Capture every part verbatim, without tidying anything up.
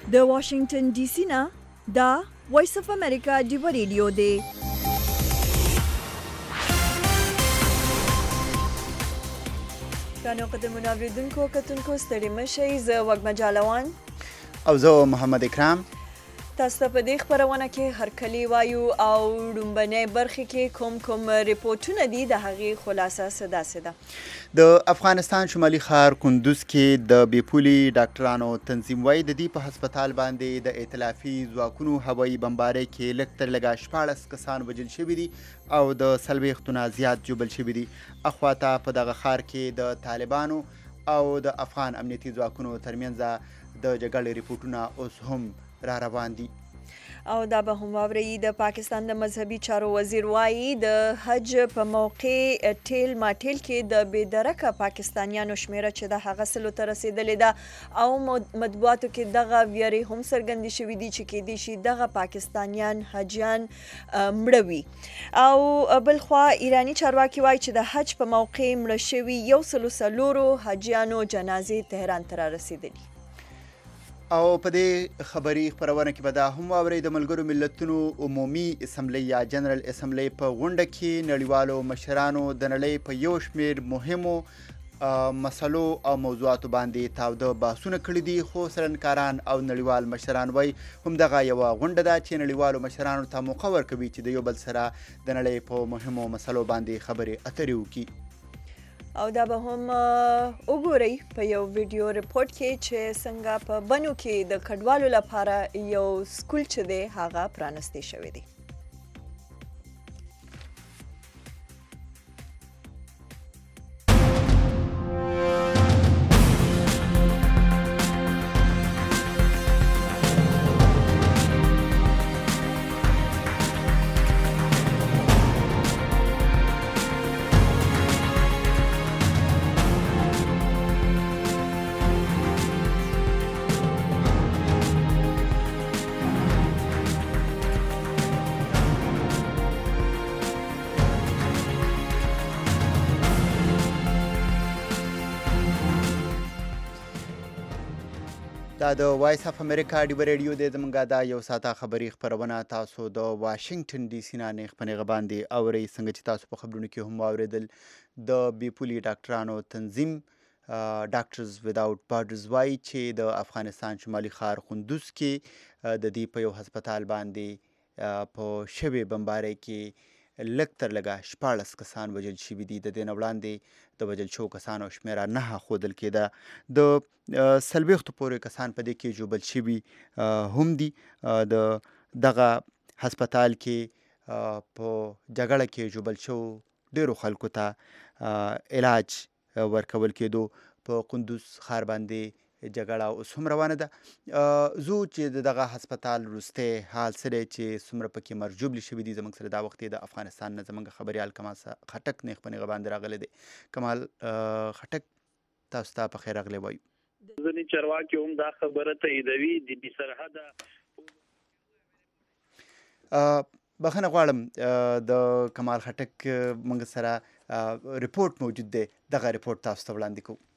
د واشنگټن ډي سي نه دا وایس اف امریکا ډیو ریډیو دی. کانو قدمونه اوریدونکو کتونکو ستړي مشئ. زه وږمه جالوان او زه محمد اکرام. تاسو ته په دې خپرونه کې هرکلی وایو او لومبنۍ برخې کې کوم کوم ریپورټونه دي د هغې خلاصه څه داسې ده. د افغانستان شمالي ښار کندوز کې د بیپولي ډاکټرانو تنظیم وایي د دې په هسپتال باندې د ائتلافي ځواکونو هوایي بمبارۍ کې لږ تر لږه شپاړس کسان وژل شوي دي او د څلوېښتو نه زیات ژوبل شوي دي. اخواته په دغه ښار کې د طالبانو او د افغان امنیتي ځواکونو ترمنځ د جګړې ریپورټونه اوس هم را روان دي. او دا به هم واورئ د پاکستان د مذهبي چارو وزیر وایي د حج په موقع ټیل ماټیل کې د بېدرکه پاکستانیانو شمیره چې د هغه سلو ته رسېدلې ده او مطبوعاتو کې دغه ویرې هم څرګندې شوي دي چې کیدای شي دغه پاکستانیان حجیان مړه وي. او بلخوا ایراني چارواکي وایي چې د حج په موقع مړه شوي یو سلو څلورو حجیانو جنازې تهران ته رارسېدلي. او په دې خبري خپرونه کې به دا هم واورئ د ملګرو ملتونو عمومي اسمبلی یا جنرال اسمبلی په غونډه کې نړیوالو مشرانو د نړۍ په یو شمېر مهمو مسلو او موضوعاتو باندې تاوده بحثونه کړي دي. خو څېړنکاران او نړیوال مشران وایي همدغه یوه غونډه ده چې نړیوالو مشرانو ته موقع ورکوي چې د یو بل سره د نړۍ په مهمو مسلو باندې خبرې اترې وکړي. او دا به هم وګورئ په یو ویډیو ریپورټ کې چې څنګه په بنو کې د کډوالو لپاره یو سکول چې دی هغه پرانستی شوی دی. دا د وایس اف امریکا ډیو ریډیو دی. زموږ دا یو ساعته خبري خپرونه تاسو د واشنګټن ډي سي نه نیغ په نیغه باندې اورئ. څنګه چې تاسو په خبرونو کې هم واورېدل د بیپولي ډاکټرانو تنظیم ډاکټرز وداوټ بارډرز وایي چې د افغانستان شمالي ښار کندوز کې د دې په یو هسپتال باندې په شوې بمبارۍ کې لږ تر لږه شپاړس کسان وژل شوي دي. د دې نه وړاندې د وژل شوو کسانو شمېره نهه ښودل کېده. د څلوېښتو پورې کسان په دې کې ژوبل شوي هم دي. د دغه هسپتال کې په جګړه کې ژوبل شوو ډېرو خلکو ته علاج ورکول کېدو. په کندوز ښار باندې جګړه اوس هم روانه ده. زو چې د دغه هسپتال وروستی حال څه دی چې څومره پکې مرګ ژوبلې شوي دي. زموږ سره دا وخت د افغانستان نه زموږ خبریال کمال خټک نیغ په نیغه باندې راغلی دی. کمال خټک تاسو ته په خیر راغلی وایو. ځینې چارواکي هم دا خبره تاییدوي د بې سرحده بخښنه غواړم د کمال خټک موږ سره ریپورټ موجود دی. دغه ریپورټ تاسو ته وړاندې کوو.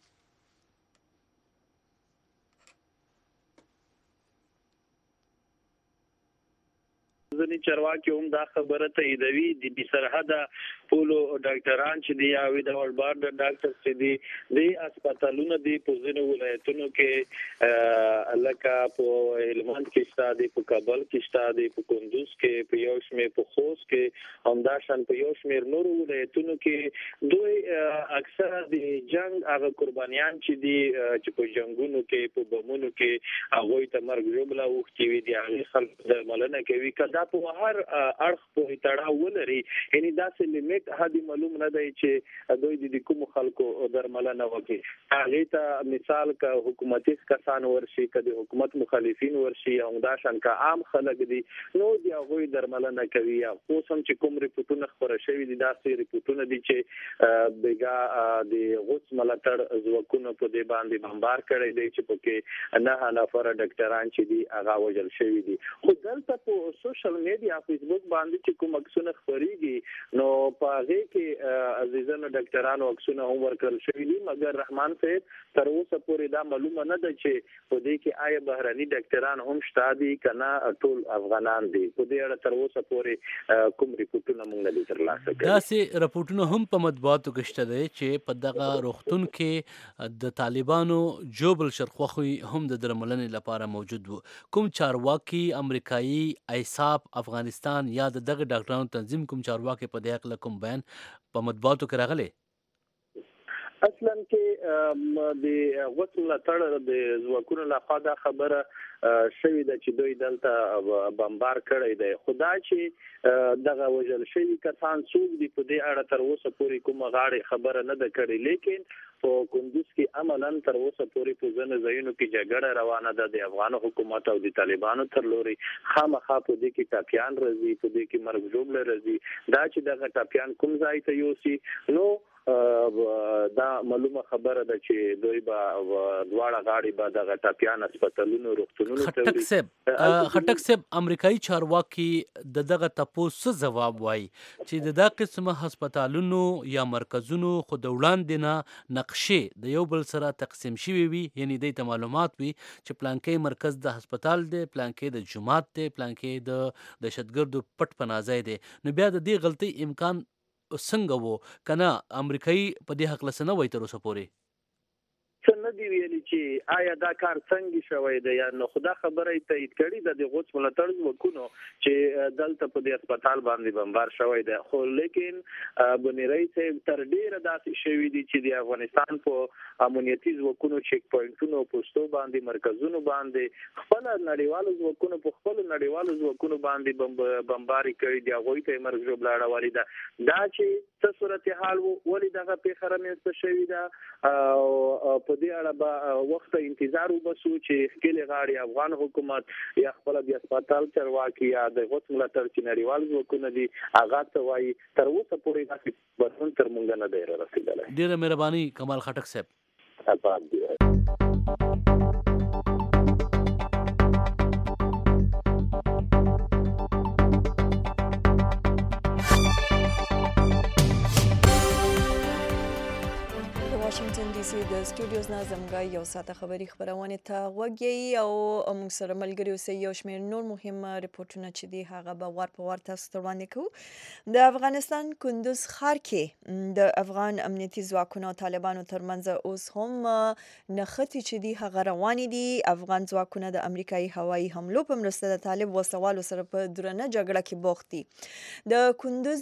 ځینې چارواکي هم دا خبره تاییدوي د بې سرحده ټولو ډاکټران چې دي یا وداوټ بارډر ډاکټرز چې دي د هسپتالونو دي په ځینو ولایتونو کې لکه په هلمند کې شته دي، په کابل کې شته دي، په کندوز کې، په یو شمېر په خوست کې، همداشان په یو شمېر نورو ولایتونو کې دوی اکثره د جنګ هغه قربانیان چې دي چې په جنګونو کې په بمونو کې هغوی ته مرګ ژوبله اوښتي وي د هغې خلکو درملنه کوي. که دا په هر اړخ پورې تړاو ولري، یعنې داسې لیمیټ حدي معلوم نه دی چې دوی د کومو خلکو درملنه وکړي. هغې ته مثال که حکومتي کسان ورشي، که د حکومت مخالفین ورشي، همداشان که عام خلک دي نو د هغوی درملنه کوي. اوس هم چې کوم ریپورټونه خپاره شوي دي داسې ریپورټونه دي چې بېګا د غوڅ ملاتړ ځواکونو په دې باندې بمبار کړی دی چې پکې نهه نفره ډاکټران چې دي هغه وژل شوي دي. خو دلته په سوشل میډیا فیسبوک باندې چې کوم عکسونه خپریږي نو په هغې کې عزیزانو ډاکټرانو عکسونه هم ورکړل شوي دي، مګر رحمان صاحب تر اوسه پورې دا معلومه نه ده چې په دې دې کې آیا بهرني ډاکټران هم شته دي کنه ټول افغانان دي؟ په دې اړه تر اوسه پورې کوم ریپورتونه موږ نه دي ترلاسه کړي؟ داسې رپورټونه هم په مطبوعاتو کې شته دی چې په دغه روغتون کې د طالبانو جوبل شرخوخي هم د درملنې لپاره موجود وو. کوم چارواکي امریکایي ایساپ افغانستان یا د دغه ډاکټرانو تنظیم کوم چارواکي په دې هکله کوم بیان په مطبوعاتو کې راغلی؟ اصلا کې د غوث ملاتړ د ځواکونو لخوا دا خبره شوې ده چې دوی دلته بمبار کړی دی، خو دا چې دغه وژل شوي کسان څوک دي په دې اړه تر اوسه پورې کومه غاړې خبره نه ده کړې. لیکن په کندوز کې عملاً تر اوسه پورې په ځینو ځایونو کې جګړه روانه ده د افغان حکومت او د طالبانو تر لوري. خامخا په دې کې ټاپیان راځي، په دې کې مرګ ژوبله راځي. دا چې دغه ټاپیان کوم ځای ته یوسي نو دا معلومه خبره ده چې دوی به دواړه غاړي به دغه ټاپیان هسپتالونو روغتونونو ته خټک صاحب خټک صاحب امریکایي چارواکي د دغه تپوس څه ځواب وایي چې د دا قسمه هسپتالونو یا مرکزونو خو د وړاندې نه نقشې د یو بل سره تقسیم شوي وي، یعنی دوی ته معلومات وي چې پلانکې مرکز د هسپتال دی، پلانکې د جومات دی، پلانکې د دهشتګردو پټ پناه ځای دی، نو بیا د دې غلطۍ امکان څنګه وو کنه امریکایي په دې هکله څه نه وایي تر اوسه پورې؟ څه نه دی ویلي چې آیا دا کار څنګه شوی دی یا نو خدا خبره یې تایید کړې ده د غوث ملاتړ ځواکونو چې دلته په دې هسپتال باندې بمبار شوی دی. خو لیکن بنیري صاحب تر ډیره داسې شوي دي چې د افغانستان په امنیتي ځواکونو چیک پوینټونو پوسټو باندې مرکزونو باندې خپل نړیوالو ځواکونو په خپل نړیوالو ځواکونو باندې بمباري کړي دي، هغوی ته مرګ ژوبله اړولې ده. دا چې څه صورتحال و ولې دغه پیښه رامنځته شوې ده په دې اړه به وخت انتظار وباسو چې ښکېلې غاړې افغان حکومت یا خپل د هسپتال چارواکي یا د غوث ملاتړ چې نړیوال ځواکونه دي هغه څه وایي. تر اوسه پورې داسې بدلون تر موږ نه دی رارسېدلی. ډېره مهرباني کمال خټک صاحب. آباد دي. واشنگټن ډي سي د سټوډیوز نه زموږ یو ساعته خبري خبرونه ته غوږی او موږ سره ملګري اوسئ. یو شمېر نور مهم رپورټونه چې دي هغه به وار په وار تاسو ته وړاندې کوو. د افغانستان کندوز ښار کې د افغان امنیتي ځواکونو او طالبانو ترمنځ اوس هم نښتې چې دي هغه روانې دي. افغان ځواکونه د امریکایي هوایي حملو په مرسته د طالب وسلوالو سره په درنه جګړه کې بوخت دي. د کندوز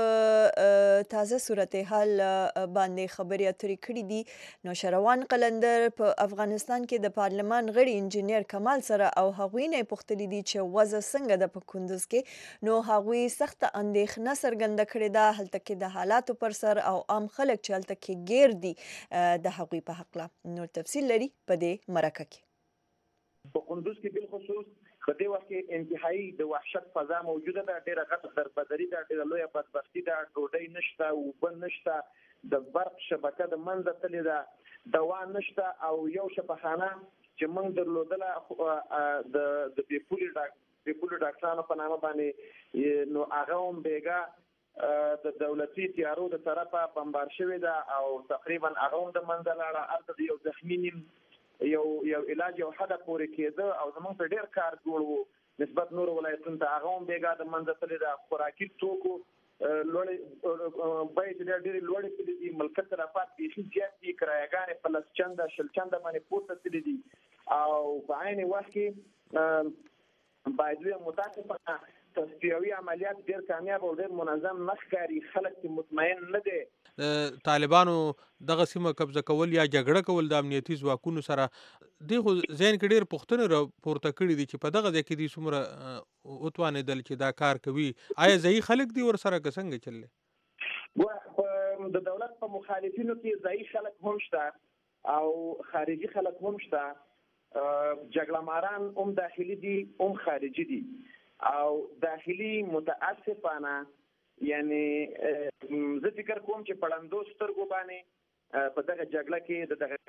په تازه صورتحال باندې خبرې اترې کړي دي. نوشروان قلندر په افغانستان کې د پارلمان غړي انجینیر کمال سره او هغوی نه پوښتلي دي چې وضع څنګه ده په کندوز کې، نو هغوی سخته اندېښنه څرګنده کړې ده هلته کې د حالاتو پر سر او عام خلک چې هلته کې ګیر دي د هغوی په هکله. نور تفصیل لري په دې مرکه کې. په کندوز کې بالخصوص په دې وخت کې انتهایی د وحشت فضا موجوده ده، ډېره غټه دربدري ده، ډېره لویه بدبختي ده، ډوډۍ نشته، اوبه نشته، د برق شبکه د منځه تللې ده، دوا نشته او یو شفاخانه چې موږ درلودله د بیپولي بیپولي ډاکټرانو په نامه باندې، نو هغه هم بیګا د دولتي تیارو د طرفه بمبار شوې ده او تقریبا هغه هم د منځه لاړه. هلته د یو زخمي نیم یو یو علاج یو حده پورې کېده او زموږ ته ډېر کار جوړ و نسبت نورو ولایتونو ته، هغه هم بیګا د منځه تللې ده. خوراکي توکو لوړې بیې چې ډېرې لوړې تللې دي، ملکیت تلفات بیخي زیات دي، کرایهګانې په لس چنده شل چنده باندې پورته تللې دي او په عین وخت کې باید وي متاسفانه تصفیوي عملیات ډېر کامیاب او ډېر منظم نه ښکاري. خلک چې مطمئن نه دی. طالبانو دغه سیمه قبضه کول یا جګړه کول د امنیتي ځواکونو سره دی، خو ذهن کې ډېر پوښتنې راپورته کړي دي چې په دغه ځای کې دوی څومره وتوانېدل چې دا کار کوي. آیا ځایي خلک دي ورسره که څنګه چللی؟ د دولت په مخالفینو کې ځایي خلک هم شته او خارجي خلک هم شته. جګړه ماران هم داخلي دي هم خارجي دي او داخلي متاسفانه یعنی زه فکر کوم چې پړندو سترګو باندې په دغه جګړه کې د دغه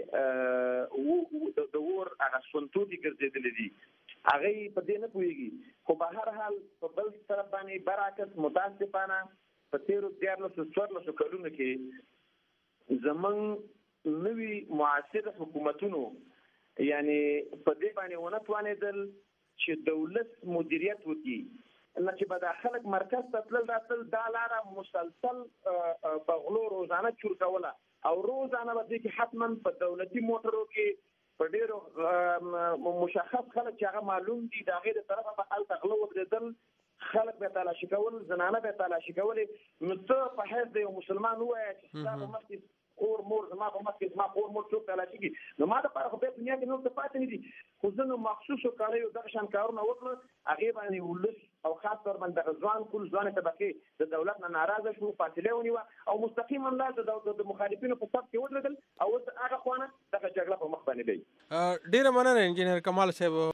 جګړې د اور هغه سنتودي ګرځېدلې دي، هغه په دې نه پوهېږي. خو په هر حال په بل طرف باندې برعکس متاسفانه په تېرو دیارلسو څوارلسو کلونو کې زموږ نوي معاصر حکومتونو یعنی په دې باندې ونه توانېدل چې دولت مدیریت وکړي، نه چې به د خلک مرکز ته تلل راتلل، دا لاره مسلسل په غلو روزانه چور کوله او روزانه به دې کې حتما په دولتي موټرو کې په ډېرو مشخص خلک چې هغه معلوم دي د هغې د طرفه به هلته غله ودرېدل، خلک به تلاشي کول، زنانه به تلاشي کولې. نو ته په حیث د یو مسلمان ووایه چې ستا په مخکې خور مور زما په مخکې زما خور مور څوک تلاشي کړي، نو ما دپاره خو بیا دنیا کې نور څه پاتې نه دي. خو زه نو مخصوصو کړیو دغه شان کارونه وکړه، هغې باندې ولس او خاص طور باندې دغه ځوان ټول ځوانې طبقې د دولت نه ناراضه شو، فاصله ونیوه او مستقیما لا د مخالفینو په صف کې ودرېدل او اوس هغه خوا نه دغه جګړه په مخ باندې دی. ډېره مننه انجینر کمال صاحب.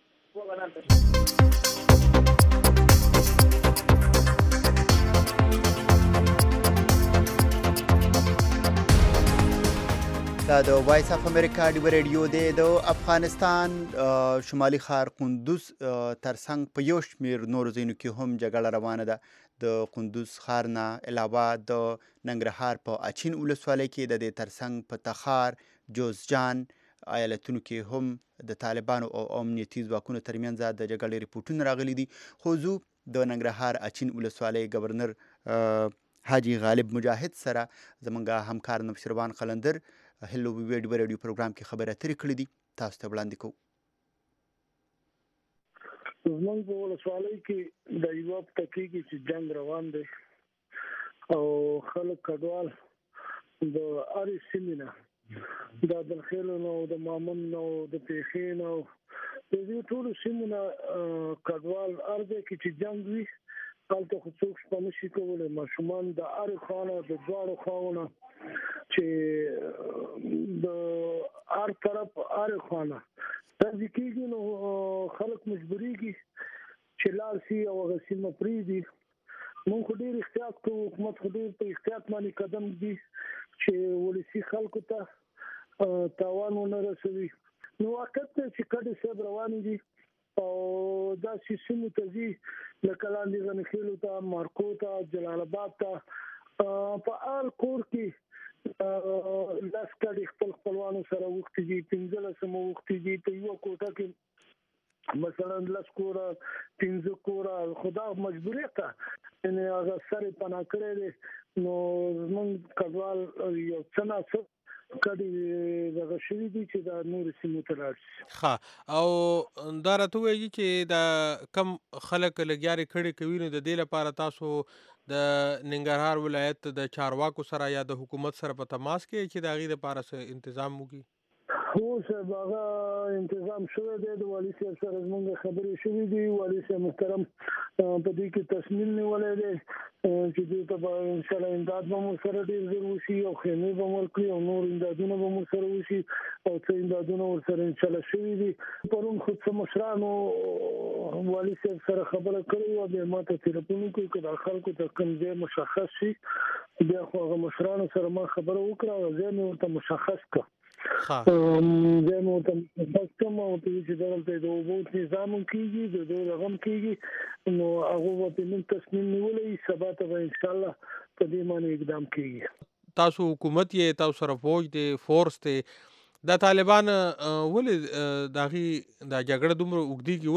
دا د وایس اف امریکا ډیو ریډیو دی. د افغانستان شمالي ښار قندوز ترڅنګ په یو شمېر نورو ځایونو کې هم جګړه روانه ده. د قندوز ښار نه علاوه د ننګرهار په اچین ولسوالۍ کې د دې ترڅنګ په تخار، جوزجان ایالتونو کې هم د طالبانو او امنیتي ځواکونو ترمنځ د جګړې ریپورټونه راغلي دي. خو زه د ننګرهار اچین ولسوالۍ ګورنر حاجي غالب مجاهد سره زمونږ همکار نوشیروان قلندر هلو وی ډیو ریډیو پروګرام کې خبرې اترې کړې دي، تاسو ته وړاندې کوو. زمونږ په ولسوالۍ کې د یوه پټکي کې چې جنګ روان دی او خلک کډوال د هرې سیمې نه، د بلخیلو نه او د مامن نه او د پېښې نه او د دې ټولو سیمو نه کډوال هر ځای کې چې جنګ وي هلته خو څوک شپه نشي کولی. ماشومان د هرې خوا نه د دواړو خواو نه چې د هر طرف هرې خوا نه داسې کېږي، نو خلک مجبورېږي چې لاړ شي او هغه سیمه پرېږدي. موږ خو ډېر احتیاط کوو، حکومت خو ډېر په احتیاط باندې قدم ږدي چې ولسي خلکو ته تاوان ونه رسوي. نو واقعیت دی چې کډې صاحب روانې دي او داسې سیمو ته ځي لکه لاندې غنخیلو ته، مارکو ته، جلال آباد ته. په هر کور کې لس کډې خپل خپلوانو سره وختي دي، پنځلس هم وختي دي. په یوه کوټه کې مثلا لس کوره، پنځه کوره، خو دا مجبوریت ده، یعنې هغه سر یې پناه کړی دی. نو زمونږ کډوال یو څه ناڅه کډې دغه شوي دي چې دا نورو سیمو ته لاړ شي. ښه، او دا راته ووایي چې دا کم خلک لګیارې کړې کوي، نو د دې لپاره تاسو د ننګرهار ولایت د چارواکو سره یا د حکومت سره په تماس کې چې د هغې دپاره څه تنظیم وکړي؟ هو صاحب هغه تنظیم شوی دی، د والي صاحب سره زموږ خبرې شوي دي. والي صاحب محترم په دې کې تصمیم نیولی دی چې دوی ته به انشاءالله امداد به مو سره ډېر ژر وشي او خیمې به مو ورکړي او نور امدادونه به مو سره وشي او څه امدادونه ورسره انشاءالله شوي دي. پرون خو څه مشرانو والي صاحب سره خبره کړې وه، بیا ما ته تلیفون وکړو که دا خلکو ته کوم ځای مشخص شي، بیا خو هغه مشرانو سره ما خبره وکړه او ځای مې ورته مشخص کړه. ځای مې ورته مشخص کړم او ورته ویل چې دلته د اوبو نظام هم کېږي، د دوی دغه هم کېږي، نو هغوی به پرې نن تصمیم نیولی، سبا ته به انشاءالله په دې باندې اقدام کېږي. تاسو حکومت یې، تاسو سره فوج دی، فورس دی، دا طالبان ولې د هغې دا جګړه دومره اوږدېږي؟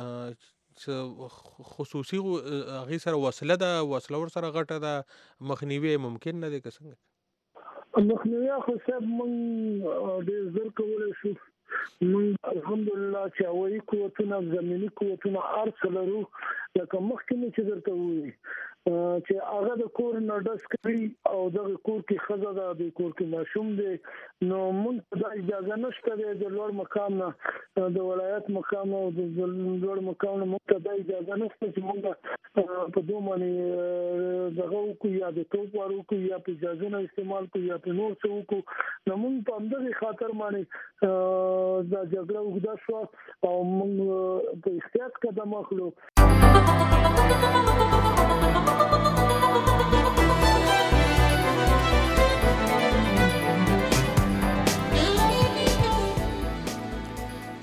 ولې خصوصي هغې سره وسله ده، وسله ورسره غټه ده، مخنیوی ممکن نه دی که څنګه؟ مخنیوي خو صاحب موږ ډېر ژر کولی شو. موږ الحمدلله چې هوایي قوتونه، زمیني قوتونه هر څه لرو. لکه مخکې مې چې درته ووایي چې هغه د کور نه ډز کوي او دغه کور کې ښځه ده، د کور کې ماشوم دی، نو موږ ته دا اجازه نشته دی د لوړ مقام نه، د ولایت مقام او د لوړ مقام نه موږ ته دا اجازه نشته چې موږ په دوه باندې دغه وکړو، یا د توپ وار وکړو، یا په اجازه نه استعمال کړو، یا په نور څه وکړو. نو موږ په همدغې خاطر باندې دا جګړه اوږده شوه او موږ په احتیاط قدم اخلو.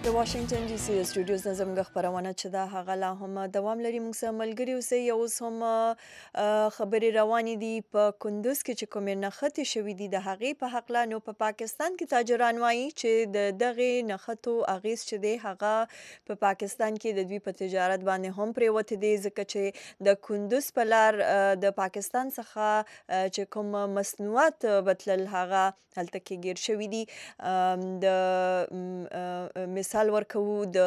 د واشنگټن ډي سي د سټوډیوز نه زموږ خپرونه چې دا هغه لا هم دوام لري. موږ سره ملګري اوسئ. اوس هم خبرې روانې دي په کندوز کې چې کومې نښتې شوي دي د هغې په هکله. نو په پاکستان کې تاجران وایي چې د دغې نښتو اغېز چې دی هغه په پاکستان کې د دوی په تجارت باندې هم پرېوتی دی، ځکه چې د کندوز په لار د پاکستان څخه چې کوم مصنوعات بتلل هغه هلته کې ګیر شوي دي. د مثال ورکوو د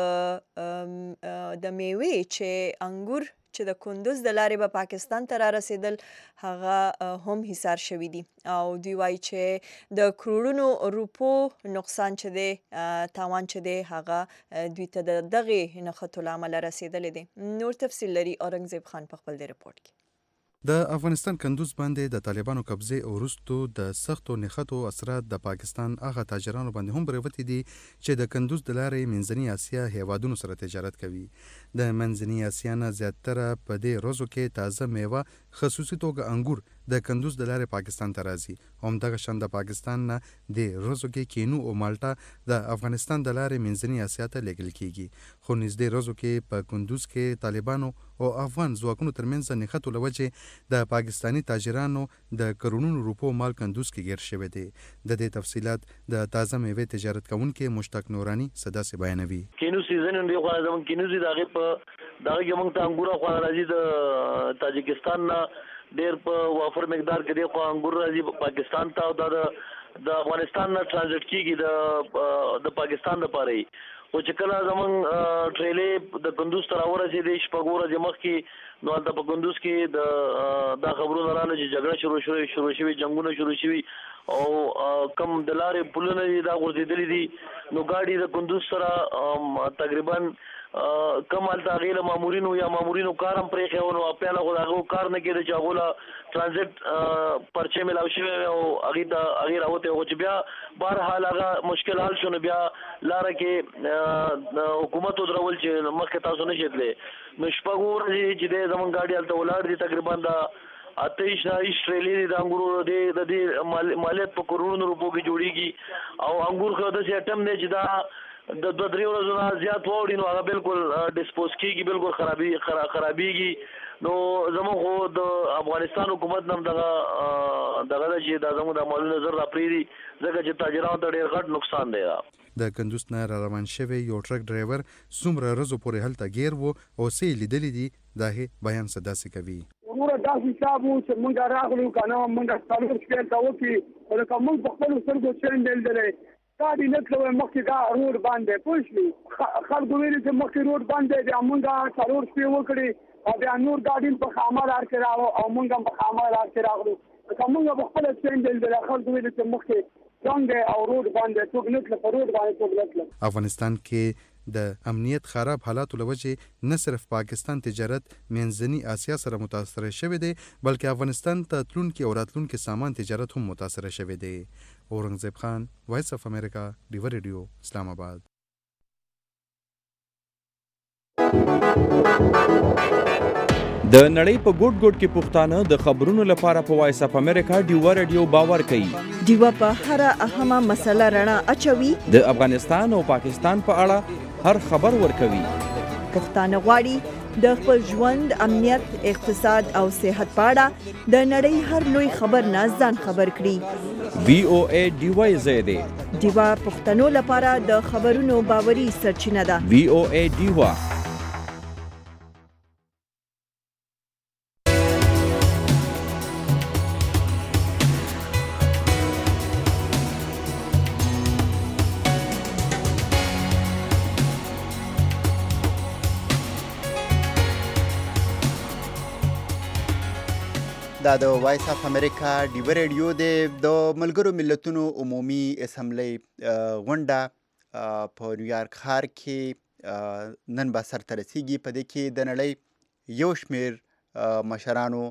د میوې چې انګور چې د کندوز د لارې به پاکستان ته را رسېدل هغه هم حصار شوي دي، او دوی وایي چې د کروڑونو روپو نقصان چې دی تاوان چې دی هغه دوی ته د دغې نښتو له امله رسېدلی دی. نور تفصیل لري اورنګزیب خان په خپل دې رپورټ کې. د افغانستان کندوز باندې د طالبانو قبضې وروستو د سختو نښتو اثرات د پاکستان هغه تاجرانو باندې هم پرېوتي دي چې د کندوز د لارې منځني اسیا هیوادونو سره تجارت کوي. د منځني اسیا نه زیاتره په دې ورځو کې تازه میوه خصوصي توګه انګور د کندوز د لارې پاکستان ته راځي. همدغه شان د پاکستان نه د ورځو کې کینو او مالټا د افغانستان د لارې منځني اسیا ته لیږل کیږي. خو نږدې ورځو کې په کندوز کې طالبانو او افغان ځواکونو ترمنځ نښتو له وجې د پاکستانی تاجرانو د کروڑونو روپو مال کندوز کې ګیر شوی دی. د دې تفصیلات د تازه میوې تجارت کوونکي مشتاق نورانی صداسې بیانوي. کینو سیزن دی خو زمون کینو زی دغه په دغه کې موږ ته انګور خو راځي د تاجکستان نه ډیر په وافر مقدار کې دی خو انګور راځي پاکستان ته او د د افغانستان نه ترانزیت کیږي د د پاکستان لپاره. او چې کله زمون ټریلې د کندوز ته راورسېدې شپږ ورځې مخکې نو هلته په کندوز کې د دا خبرونه راغله چې جګړه شروع شوې شروع شوې جنګونه شروع شوي او کم د لارې پلونه دي دا غورځېدلي دي. نو ګاډي د کندوز سره تقریبا کم هلته هغې له مامورینو یا مامورینو کار هم پرېښی و. نو پیاله خو د هغو کار نه کېده چې هغو له ترانزیت پرچې میلاو شوی او هغې ته هغې راوتی خو چې بیا بهرحال هغه مشکل حل شو. نو بیا لاره کې حکومت ودرول چې مخکې تاسو نه شئ تللی. نو شپږ ورځې چې دی زموږ ګاډي هلته ولاړ دي تقریبا د اته ایش ایش ټریلې دي د انګورو د دې مالیت په کروڑونو روپو کې جوړېږي او انګور خو داسې ایټم دی چې دا د دوه درې ورځو نه زیات واوړي نو هغه بالکل ډسپوز کېږي، بالکل خرابي خرابېږي. نو زموږ خو د افغانستان حکومت نه هم دغه دغه ده چې دا زموږ د مالونه زر را پرېږدي ځکه چې تاجرانو ته ډېر غټ نقصان دی. د کندوز نه را روان شوی یو ټرک ډرایور څومره ورځو پورې هلته ګیر و او څه یې لیدلي دي دا یې بیان څه داسې کوي. وروره داسې حساب و چې موږ راغلو که نه موږ څلور شپې ته وکړي خو لکه موږ په خپلو سترګو څه لیدلی ګاډي نه تللی مخکې دا روډ بند دی پوه شوې. خلکو ویلي چې مخکې روډ بند دی بیا موږ څلور شپې وکړې او بیا نور ګاډي په خامه لار کې راغلو او موږ هم په خامه لار کې راغلو. لکه موږ په خپله څه لیدلی خلکو ویلي چې مخکې څنګه او روډ باندې څوک نه تله په روډ باندې څوک نه تله. افغانستان کې د امنیت خراب حالاتو له وجې نه صرف پاکستان تجارت منځني اسیا سره متاثر شوی دی بلکې افغانستان ته تلونکي او راتلونکي سامان تجارت هم متاثر شوی دی. اورنګزیب خان، وایس اف امریکا، ډیو ریډیو، اسلام آباد. د نړۍ په ګوټ ګوټ کې پښتانه د خبرونو لپاره په وایس اف امریکا ډیو ریډیو باور کوي. ډیو په هر اهمه مسله رڼا اچوي. د افغانستان او پاکستان په اړه هر خبر ورکوي. پښتانه غواړي د خپل ژوند، امنیت، اقتصاد او صحت په اړه د نړۍ هر لوی خبر نه ځان خبر کړي. وی او ای ډیو زیاده ډیو پښتنو لپاره د خبرونو باوري سرچینه ده. وی او ای ډیو. دا د وایس اف امریکا ډیو ریډیو دی. د ملګرو ملتونو عمومي اسمبلی غونډه په نیویارک ښار کې نن به سرته رسیږي. په دې کې د نړۍ یو شمېر مشرانو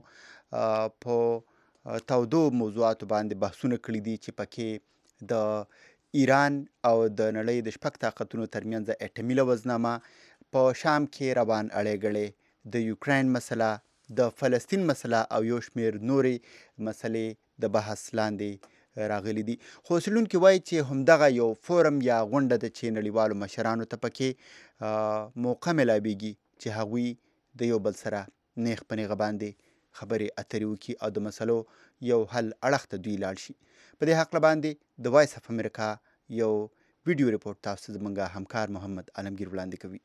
په تودو موضوعاتو باندې بحثونه کړي دي چې پکې د ایران او د نړۍ د شپږ طاقتونو ترمنځ اټمي لوزنامه، په شام کې روان اړیګړې، د یوکراین مسله، د فلسطین مسله او یو شمېر نورې مسلې د بحث لاندې راغلي دي. خو څېړونکي وایي چې همدغه یو فورم یا غونډه ده چې نړیوالو مشرانو ته پکې موقع میلاویږي چې هغوی د یو بل سره نیغ په نیغه باندې خبرې اترې وکړي او د مسلو یو حل اړخ ته دوی لاړ شي. په دې هکله باندې د وایس اف امریکا یو ویډیو ریپورټ تاسو ته زموږ همکار محمد عالمګیر وړاندې کوي.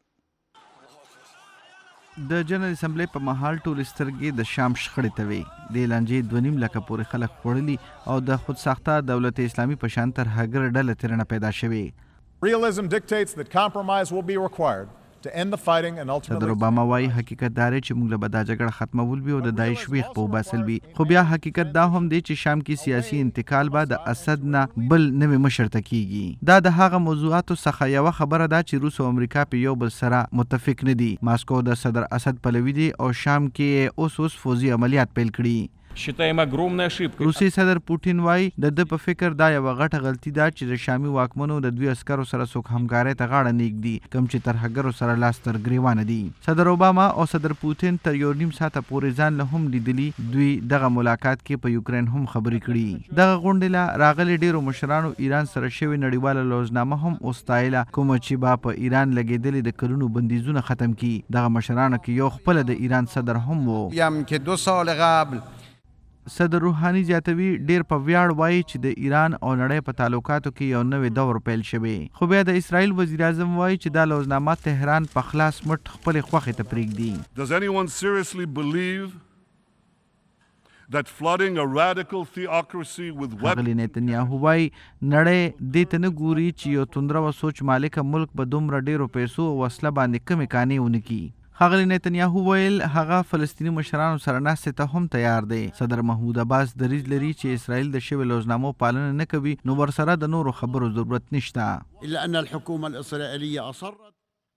د جنرال اسمبلی په مهال ټول سترګې د شام شخړې ته وي. د لانجې دوه نیم لکه پورې خلک خوړلي او د خودساخته دولت اسلامي په شان ترهګر ډله ترېنه پیدا شوې. Realism dictates that compromise will be required to end the fighting and ultimately. صدر اوباما وايي حقیقت دا دی چې موږ له به دا جګړه ختمول وي او د داعش ویښ په وباسل وي. خو بیا حقیقت دا هم دی چې شام کې سیاسي انتقال به د اسد نه بل نوې مشر ته کیږي. دا د هغه موضوعاتو څخه یوه خبره ده چې روس او امریکا په یو بل سره متفق نه دي. ماسکو د صدر اسد پلوي دی او شام کې اوس اوس فوزي عملیات پیل کړي. روسي صدر پوټین وایي د ده په فکر دا یوه غټه غلطي ده چې د شامي واکمنو د دوی عسکرو سره څوک همکارۍ ته غاړه نیږدي کوم چې ترهګرو سره لاس تر ګریوانه دي. صدر اوباما او صدر پوټین تر یو نیم ساعته پورې ځان له هم لیدلي. دوی دغه ملاقات کې په یوکرین هم خبرې کړي. دغه غونډې له راغلي ډیرو مشرانو ایران سره شوې نړیواله لوزنامه هم وستایله کومه چې به په ایران لګېدلې د کلونو بندیزونه ختم کړي. دغه مشرانو کې یو خپله د ایران صدر هم و. یم که دو سال قبل صدر روحانی زیاتوي ډیر په ویاړ وایي چې د ایران او نړۍ په تعلقاتو کې یو نوی دور پیل شوی. خو بیا د اسرائیل وزیر اعظم وایي چې دا لوزنامه تهران په خلاص مټ خپلې خوښې ته پرېږدي. Does anyone seriously believe that flooding a radical theocracy with weapons. ښاغلي نتنیاهو وایي نړۍ دې ته نه ګوري چې یو توندره و سوچ مالکه ملک به دومره ډیرو پیسو او وسله باندې کمې کانې ونه کړي. ښاغلي نتنیاهو ویل هغه فلسطیني مشرانو سره ناستې ته هم تیار دی. صدر محمود عباس دریځ لري چې اسرائیل د شویو لوزنامو پالنه نه کوي نو ورسره د نورو خبرو ضرورت نشته. الا ان الحكومه الاسرائيليه اصرت.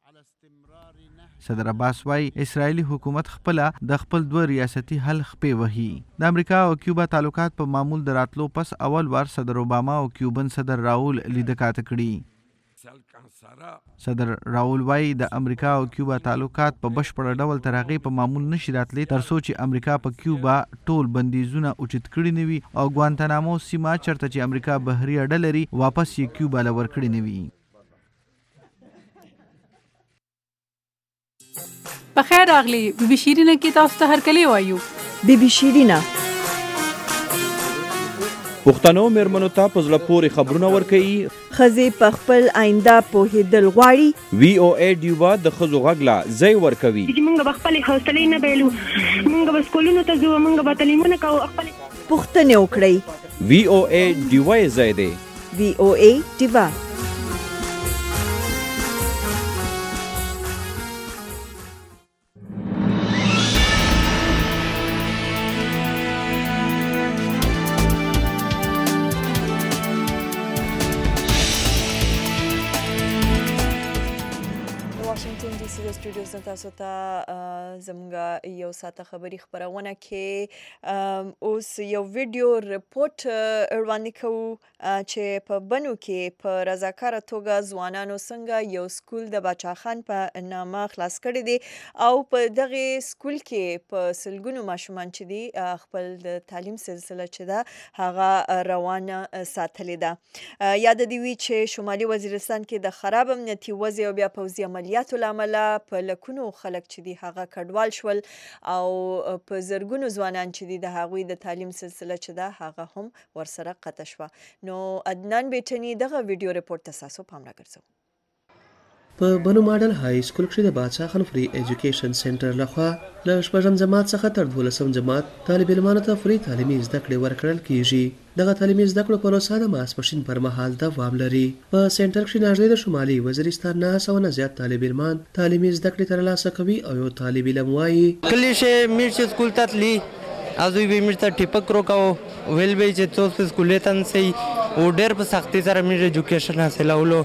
صدر عباس وایي اسرائیلي حکومت خپله د خپل دوه ریاستي حل خپې وهي. د امریکا او کیوبا تعلقات په معمول د راتلو پس اول وار صدر اوباما او کیوبن صدر راول لیدکاته کړي. صدر راول وایي د امریکا او کیوبا تعلقات په بشپړه ډول تر هغې په معمول نشي راتلی تر څو چې امریکا په کیوبا ټول بندیزونه اوچت کړي نه وي او ګوانتانامو سیمه چرته چې امریکا بحري اډه لري واپس یې کیوبا له ورکړي نه وي. په خیر راغلی بي بي شیرینه کې تاسو ته هرکلی وایو. بي بي شیرینه پښتنو میرمنو ته په زړه پورې خبرونه ورکوي. ښځې په خپل آینده پوهېدل غواړي. وی او ای ډیوبا د ښځو غږ له ځای ورکوي. موږ به خپلې حوصلې نه بایلو، موږ به سکولونو ته ځو، موږ به تعلیمونه کوو. پوښتنې وکړئ. وی او ای ډیوبا یې ځای دی. وی او ای ډیوبا سټوډیوز نه تاسو ته زموږ یو ساعته خبري خبرونه کې اوس یو ویډیو رپورټ وړاندې کوو چې په بنو کې په رضاکاره توګه ځوانانو څنګه یو سکول د باچا خان په نامه خلاص کړی دی او په دغه سکول کې په سلګونو ماشومان چې دي خپل د تعلیم سلسله چې ده هغه روانه ساتلې ده. یاد دی وی چې شمالي وزیرستان کې د خراب امنیتي وضع او بیا پوځي عملیاتو له امله په لکونو خلک چې دي هغه کډوال شول او په زرګونو ځوانان چې دي د هغوی د تعلیم سلسله چې ده هغه هم ورسره قطع شوه. نو عدنان بیټني دغه ویډیو ریپورټ ته تاسو پام راګرځو. په بنو ماډل های سکول کې د بادشاه خان فری ایجوکیشن سنټر لخوا له شپږم جماعت څخه تر دولسم جماعت طالب علمانو ته فری تعلیمي زده کړې ورکړل کیږي. دغه تعلیمي زده کړو پروسه د ماسپښین پر مهال دوام لري. په سنټر کې ناجلې د شمالي وزیرستان نه سوه نه زیات طالب علمان تعلیمي زده کړې ترلاسه کوي او یو طالب علم وایي کله چې میر سکول ته تللی ازوی به میر ته ټیپک روکاو ویل به چې تاسو سکول ته نسئ او ډېر په سختۍ سره میر ایجوکیشن حاصلولو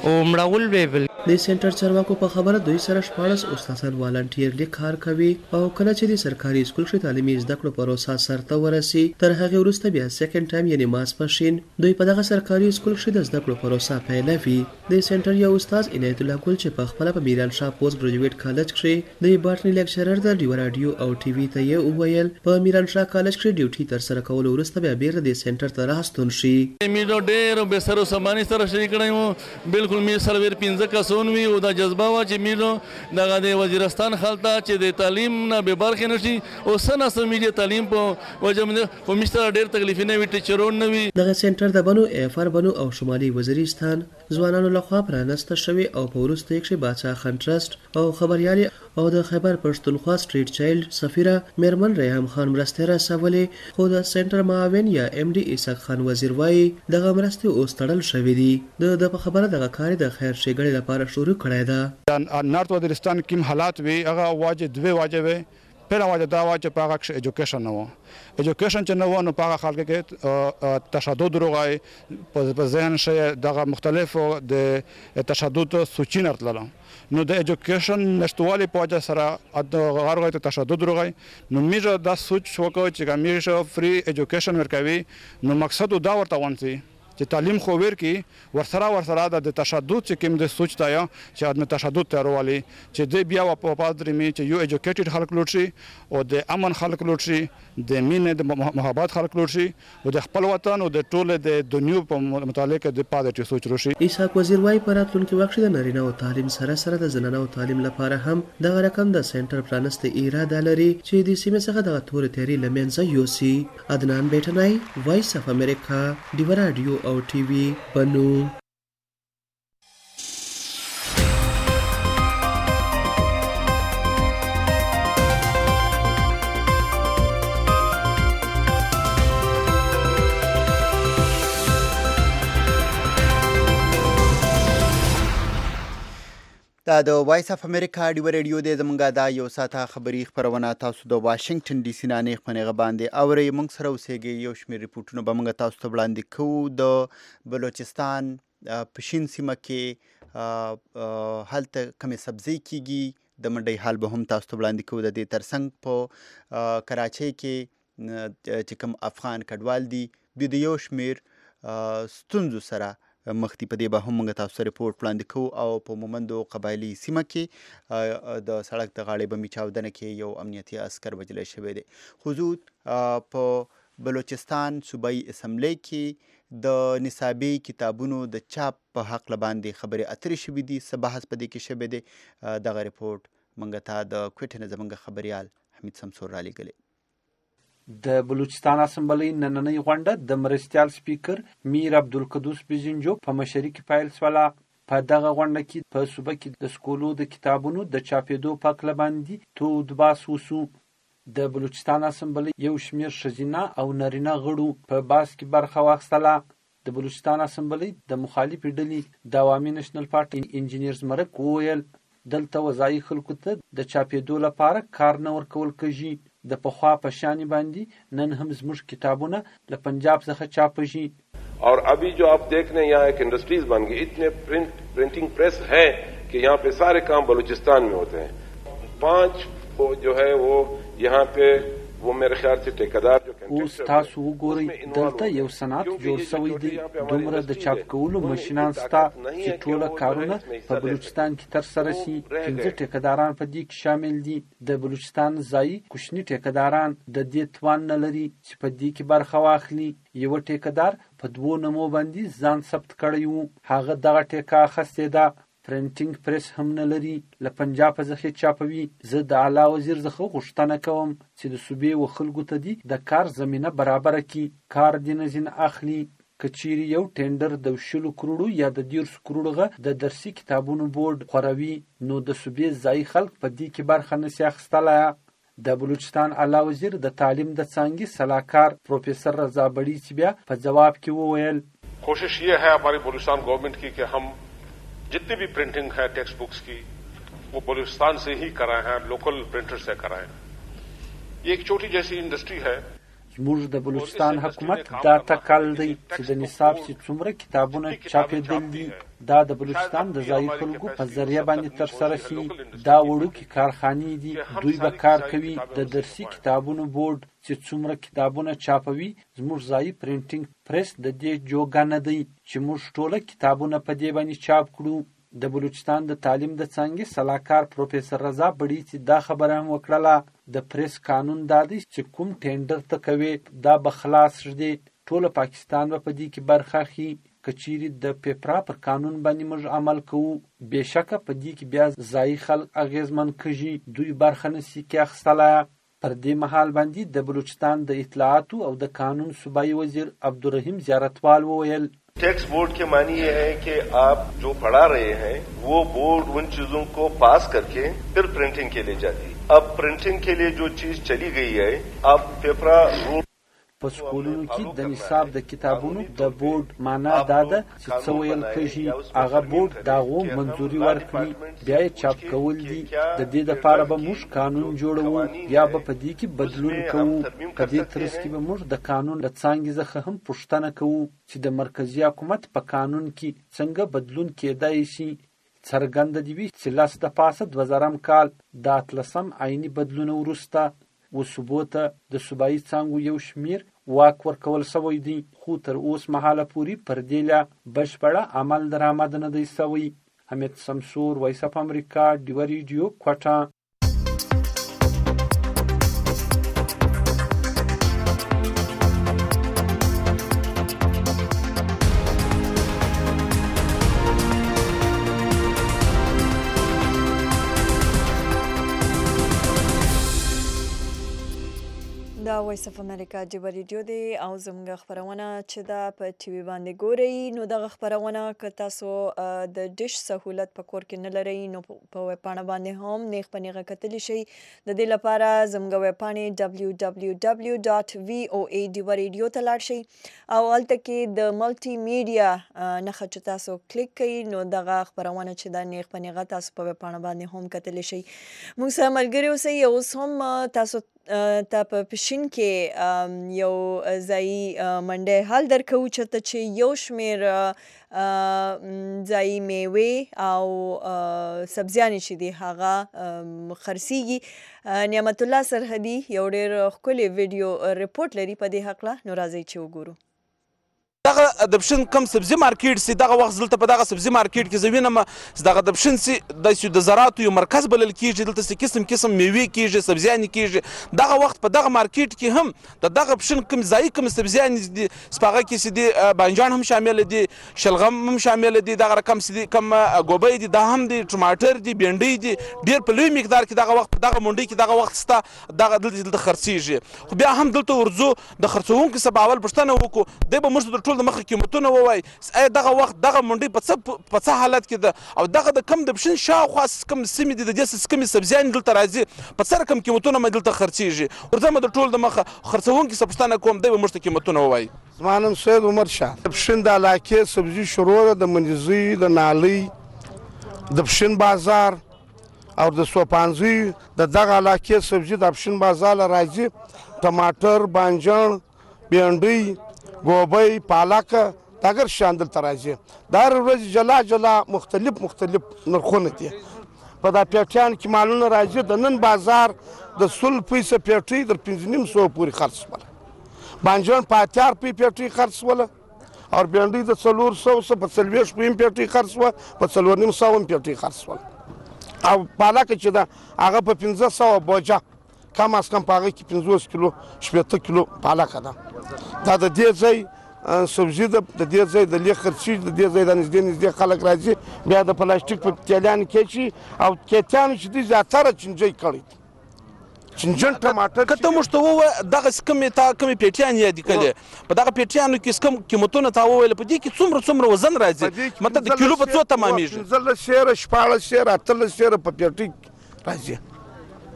او مړول به بل د سنټر چارواکو په خبره دوی سره شپاړس استادان والنټیرلی کار کوي او کله چې د سرکاري سکول کې تعلیمي زده کړو پروسه سرته ورسي تر هغه وروسته بیا سیکنډ ټایم یعنی ماسپښین دوی په دغه سرکاري سکول کې د زده کړو پروسه پیلوي. د سنټر یو استاد عنایت الله ګل چې په خپل په میران شاه پوسټ ګریجویټ کالج کې د باټنی لیکچرر د ډیو رادیو او ټي وي ته یې وویل په میران شاه کالج کې ډیوټي تر سره کول وروسته بیا بیرته د سنټر ته راستون شي. میرو ډېر به سره سمانی سره شریک کړم بالکل می سرور پنځه کسون وی او د جذبه وا چې میرو دغه د وزیرستان خلتا چې د تعلیم نه به برخه نشي او سنا سمېږي تعلیم په وجه خو مشتر ډېر تکلیف نه وي ټیچرون نه وي. دغه سنټر د بنو افر بنو او شمالي وزیرستان ځوانانو لخوا پرانسته شوی او په وروسته یې کې باچا خان ټرست او خبريالي او د خیبر پښتونخوا سټریټ چایلډ سفیره میرمن ریحان خان مرستې رسولې خو د سنټر معاون یا ام ډي اسحاق خان وزیر وایي دغه مرستې اوس تړل شوې دي. د په خبره دغه کار د خیر ښېګڼې لپاره شروع کړی ده. نارت وزیرستان کوم حالات وي هغه واجب دوه واجب وي. پیله واجب دا و چې په هغه کې ایجوکیشن نه و ایجوکیشن چې نه و نو په هغه خلک کې تشدد راغی په ذهن شي دغه مختلفو د تشدد سوچینه تلله نو د ایجوکیشن نشټوالي په وجه سره د غرغه ته تشدد راغی نو میجه دا سوچ وکړ چې میجه فری ایجوکیشن ورکوي نو مقصد دا ورته ونسي چې تعلیم خو ورکی ورسره ورسره د تشدد چې کوم د سوچ تا یا چې ادم تشدد تیروالی چې د بیا په پادری می چې یو ایجوکیټډ خلک لوټ شي او د امن خلک لوټ شي د مینې د محبت خلک لوټ شي او د خپل وطن او د ټوله د دنیا په متعلق د پادری سوچ روشي. اسحاق وزیر وايي په راتلونکي وخت د نارینه او تعلیم سره سره د زنانه او تعلیم لپاره هم دغه رقم د سنټر پرانسته اراده لري چې د سیمې څخه د تور تیری لمنځه یوسي. عدنان بیٹنای وایس اف امریکا ډیو رادیو او ټي وي بنو. دا د وایس اف امریکا ډیو رادیو د زمونږه دا یو ساته خبري خبرونه تاسو د واشنگټن ډي سي نه نه خپنه باندې اوري موږ سره اوسېږي یو شمېر ریپورتونه به موږ تاسو ته وړاندې کوو. د بلوچستان پشین سیمه کې هلته کمې سبزی کیږي د منډۍ حال به هم تاسو ته وړاندې کوو. د دې ترڅنګ په کراچۍ کې چې کوم افغان کډوال دي د یو شمېر ستونزو سره مختی په دې به هم موږ تاسو ریپورت وړاندې کوو. او په مومندو قبایلي سیمه کې د سړک د غاړې بمي چاودنه کې یو امنیتي عسکر وژلی شوی دی. خصوص په بلوچستان صوبایي اسمبلی کې د نصابي کتابونو د چاپ په حق باندې خبرې اترې شوي دي څه بحث په دې کې شوی دی. دغه ریپورت موږ ته د کوټې نه زموږ خبریال حمید سمسور رالیږلی. د بلوچستان اسمبلی نننۍ غونډه د مرستیال سپیکر میر عبدالقدوس بیزنجو په مشرۍ کې پیل شوله. په دغه غونډه کې په صوبه کې د سکولو د کتابونو د چاپېدو په هکله باندې تود بحث وشو. د بلوچستان اسمبلی یو شمېر ښځینه او نارینه غړو په بحث کې برخه واخیستله. د بلوچستان اسمبلی د مخالفې ډلې د عوامي نشنل پارټي انجینیر زمرک وویل دلته وضعي خلکو ته د چاپېدو لپاره کار نه ورکول کېږي. د پخوا په شانې باندې نن هم زموږ کتابونه له پنجاب څخه چاپېږي. और अभी जो आप देख रहे हैं यहाँ एक इंडस्ट्रीज बन गई, इतने प्रिंट प्रिंटिंग प्रेस है कि यहाँ पे सारे काम बलूचिस्तान में होते हैं. पांच वो जो है वो यहाँ पे वो मेरे ख्याल से ठेकेदार जो اوس تاسو وګورئ دلته یو صنعت جوړ شوی دی. دومره د چاپ کولو ماشینان شته چې ټوله کارونه په بلوچستان کې ترسره شي. پنځه ټیکهداران په دې کې شامل دي. د بلوچستان ځایي کوچني ټیکهداران د دې توان نه لري چې په دې کې برخه واخلي. یو ټیکهدار په دوو نمو باندې ځان ثبت کړی وو. هغه دغه ټیکه اخیستې ده. پرنټینګ پریس هم نه لري. له پنجاب څخه چاپوي. زه د اعلی وزیر څخه غوښتنه کوم چې د صوبې و خلکو ته دي د کار زمینه برابره کړي. کار دې نه ځین اخلي. که چیرې یو ټینډر د شلو کروړو یا د دیرشو کروړو د درسي کتابونو بورډ خوروي نو د صوبې ځایي خلک په دې کې برخه نشي اخیستلی. د بلوچستان اعلی وزیر د تعلیم د څانګې سلاکار پروفیسر رضا بړي چې بیا په جواب کې وویل कोशिश ये है हमारी बलूचिस्तान गवर्नमेंट की कि हम जितनी भी प्रिंटिंग है टेक्स्ट बुक्स की वो बलूचिस्तान से ही कराए हैं, लोकल प्रिंटर से कराएं. ये एक छोटी जैसी इंडस्ट्री है. زموږ د بلوچستان حکومت دا ټکل دی چې د نصاب چې څومره کتابونه چاپېدل دي دا د بلوچستان د ځایي خلکو په ذریعه باندې ترسره شي. دا وړوکې کارخانې دي، دوی به کار کوي. د درسي کتابونو بورډ چې څومره کتابونه چاپوي زموږ ځایي پرنټینګ پریس د دې جوګه نه دی چې موږ ټوله کتابونه په دې باندې چاپ کړو. د بلوچستان د تعلیم د څانګې سلاکار پروفیسر رضا بړیڅي دا خبره هم وکړله. د پریس قانون دا دی چې کوم ټینډر ته کوي دا به خلاص شي، ټوله پاکستان به په دې کې برخه اخلي. که چیرې د پیپرا پر قانون باندې موږ عمل کوو بېشکه په دې کې بیا ځایي خلک اغېزمن کېږي، دوی برخه نشي کې اخیستلی. پر دې مهال باندې د بلوچستان د اطلاعاتو او د قانون صوبایي وزیر عبدالرحیم زیارتوال وویل ٹیکس بورڈ کے معنی یہ ہے کہ آپ جو پڑھا رہے ہیں وہ بورڈ ان چیزوں کو پاس کر کے پھر پرنٹنگ کے لیے جاتی. اب پرنٹنگ کے لیے جو چیز چلی گئی ہے اب پیپرا رول په سکولونو کې د نصاب د کتابونو د بورډ معنا دا ده چې څه ویل کېږي هغه بورډ د هغو منظوري ورکړي بیا یې چاپ کول دي. د دې دپاره به موږ قانون جوړوو یا به په دې کې بدلون کوو. په دې ترڅ کې به موږ د قانون له څانګې څخه هم پوښتنه کوو چې د مرکزي حکومت په قانون کې څنګه بدلون کېدای شي. څرګنده دې وي چې لس د پاسه دوه زرم کال د اتلسم عیني بدلونه وروسته وصوبو ته د صوبایي څانګو یو شمېر واک ورکول شوی دی، خو تر اوس مهاله پورې پر دې له بشپړه عمل درآمد نه دی شوی. حمید سمسور، وایس اف امریکا، ډیوه ریډیو، کوټه. دا وایس اف امریکا ډیوه ریډیو دی او زموږ خپرونه چې دا په ټي وي باندې ګورئ نو دغه خپرونه که تاسو د ډیش سهولت په کور کې نه لرئ نو په ویبپاڼه باندې هم نیغ په نیغه کتلی شئ. د دې لپاره زموږ ویبپاڼې ډبلیو ډبلیو ډبلیو ډاټ وي او ای ډیوه ریډیو ته لاړ شئ او هلته کې د ملټي میډیا نښه چې تاسو کلیک کړئ نو دغه خپرونه چې دا نیغ په نیغه تاسو په ویبپاڼه باندې هم کتلی شئ. موږ سره ملګري اوسئ. اوس هم تاسو ته په پشین کې یو ځایي منډی حال درکوو چېرته چې یو شمېر ځایي میوې او سبزیانې چې دي هغه خرڅېږي. نعمت الله سرحدي یو ډېر ښکلی ویډیو رپورټ لري په دې هکله، نو راځئ چې وګورو. دغه د پښین کم سبزي مارکیټ سي دغه وخت دلته په دغه سبزي مارکیټ کې زه وینم دغه د پښین سي د زراعتو یو مرکز بلل کېږي. دلته سي قسم قسم میوې کېږي، سبزیانې کېږي. دغه وخت په دغه مارکیټ کې هم د دغه پښین کم ځایي کم سبزیانې دي سپاغه کې سي دي بانجان هم شامل دي، شلغم هم شامل دي، دغه رقم سي دي کم ګوبۍ دي دا هم دي، ټماټر دي، بینډۍ دي، ډېر په لوی مقدار کې دغه وخت په دغه منډۍ کې دغه وخت سته دغه دلته دلته خرڅېږي. خو بیا هم دلته ورځو د خرڅوونکو څخه به اول پوښتنه وکړو دی به موږ ته د ټول د مخکې قیمتونه ووایي ایا دغه وخت دغه منډۍ په څه په څه حالت کې ده او دغه د کم د پښین شاوخوا کوم سیمې دي د دې کومې سبزیانې دلته راځي په څه رقم قیمتونه مې دلته خرڅېږي. ورځم د ټول د مخه خرڅوونکي څه پوښتنه کوم دی به موږ ته قیمتونه ووایي. زما نوم سید عمر شاه. د پښین د علاقې سبزي شروع ده د منځي د نالۍ د پښین بازار او د سوپانځي د دغه علاقې سبزي د پښین بازار راځي. ټماټر، بانجان، بینډۍ، ګوبۍ، پالکه دغه شیان دلته راځي. د هر ورځې جلا جلا مختلف مختلف نرخونه دي. په دا پیټیان کې مالونه راځي. د نن بازار د سل پیسه پیټۍ تر پنځه نیم سوه پورې خرڅ شوله. بانجان په اتیا روپۍ پیټۍ خرڅ شوله او بینډۍ د څلور سوه څخه په څلوېښت روپۍ پیټۍ خرڅ شوه، په څلور نیم سوه هم پیټۍ خرڅ شوله. او پالکه چې ده هغه په پنځه سوه بوجه کم از کم په هغه کې پنځوس کیلو شپېته کیلو پالکه ده. دا د دې ځای سبزي ده، د دې ځای د لې خرڅېږي، د دې ځای د نږدې نږدې خلک راځي بیا د پلاستیک په تیلیانو کې اچوي او کیتیانو چې دي زیاتره چینجۍ کړی دي. چینجن ټماټر که ته موږ ته ووایه دغسې کومې تا کومې پیټیانې یادې کړې په دغه پیټیانو کې کوم قیمتونه تا وویل په دې کې څومره څومره وزن راځي مطلب د کیلو په څو تمامېږي؟ پنځلس سیره، شپاړس سیره، اتلس سیره په پیټۍ راځي.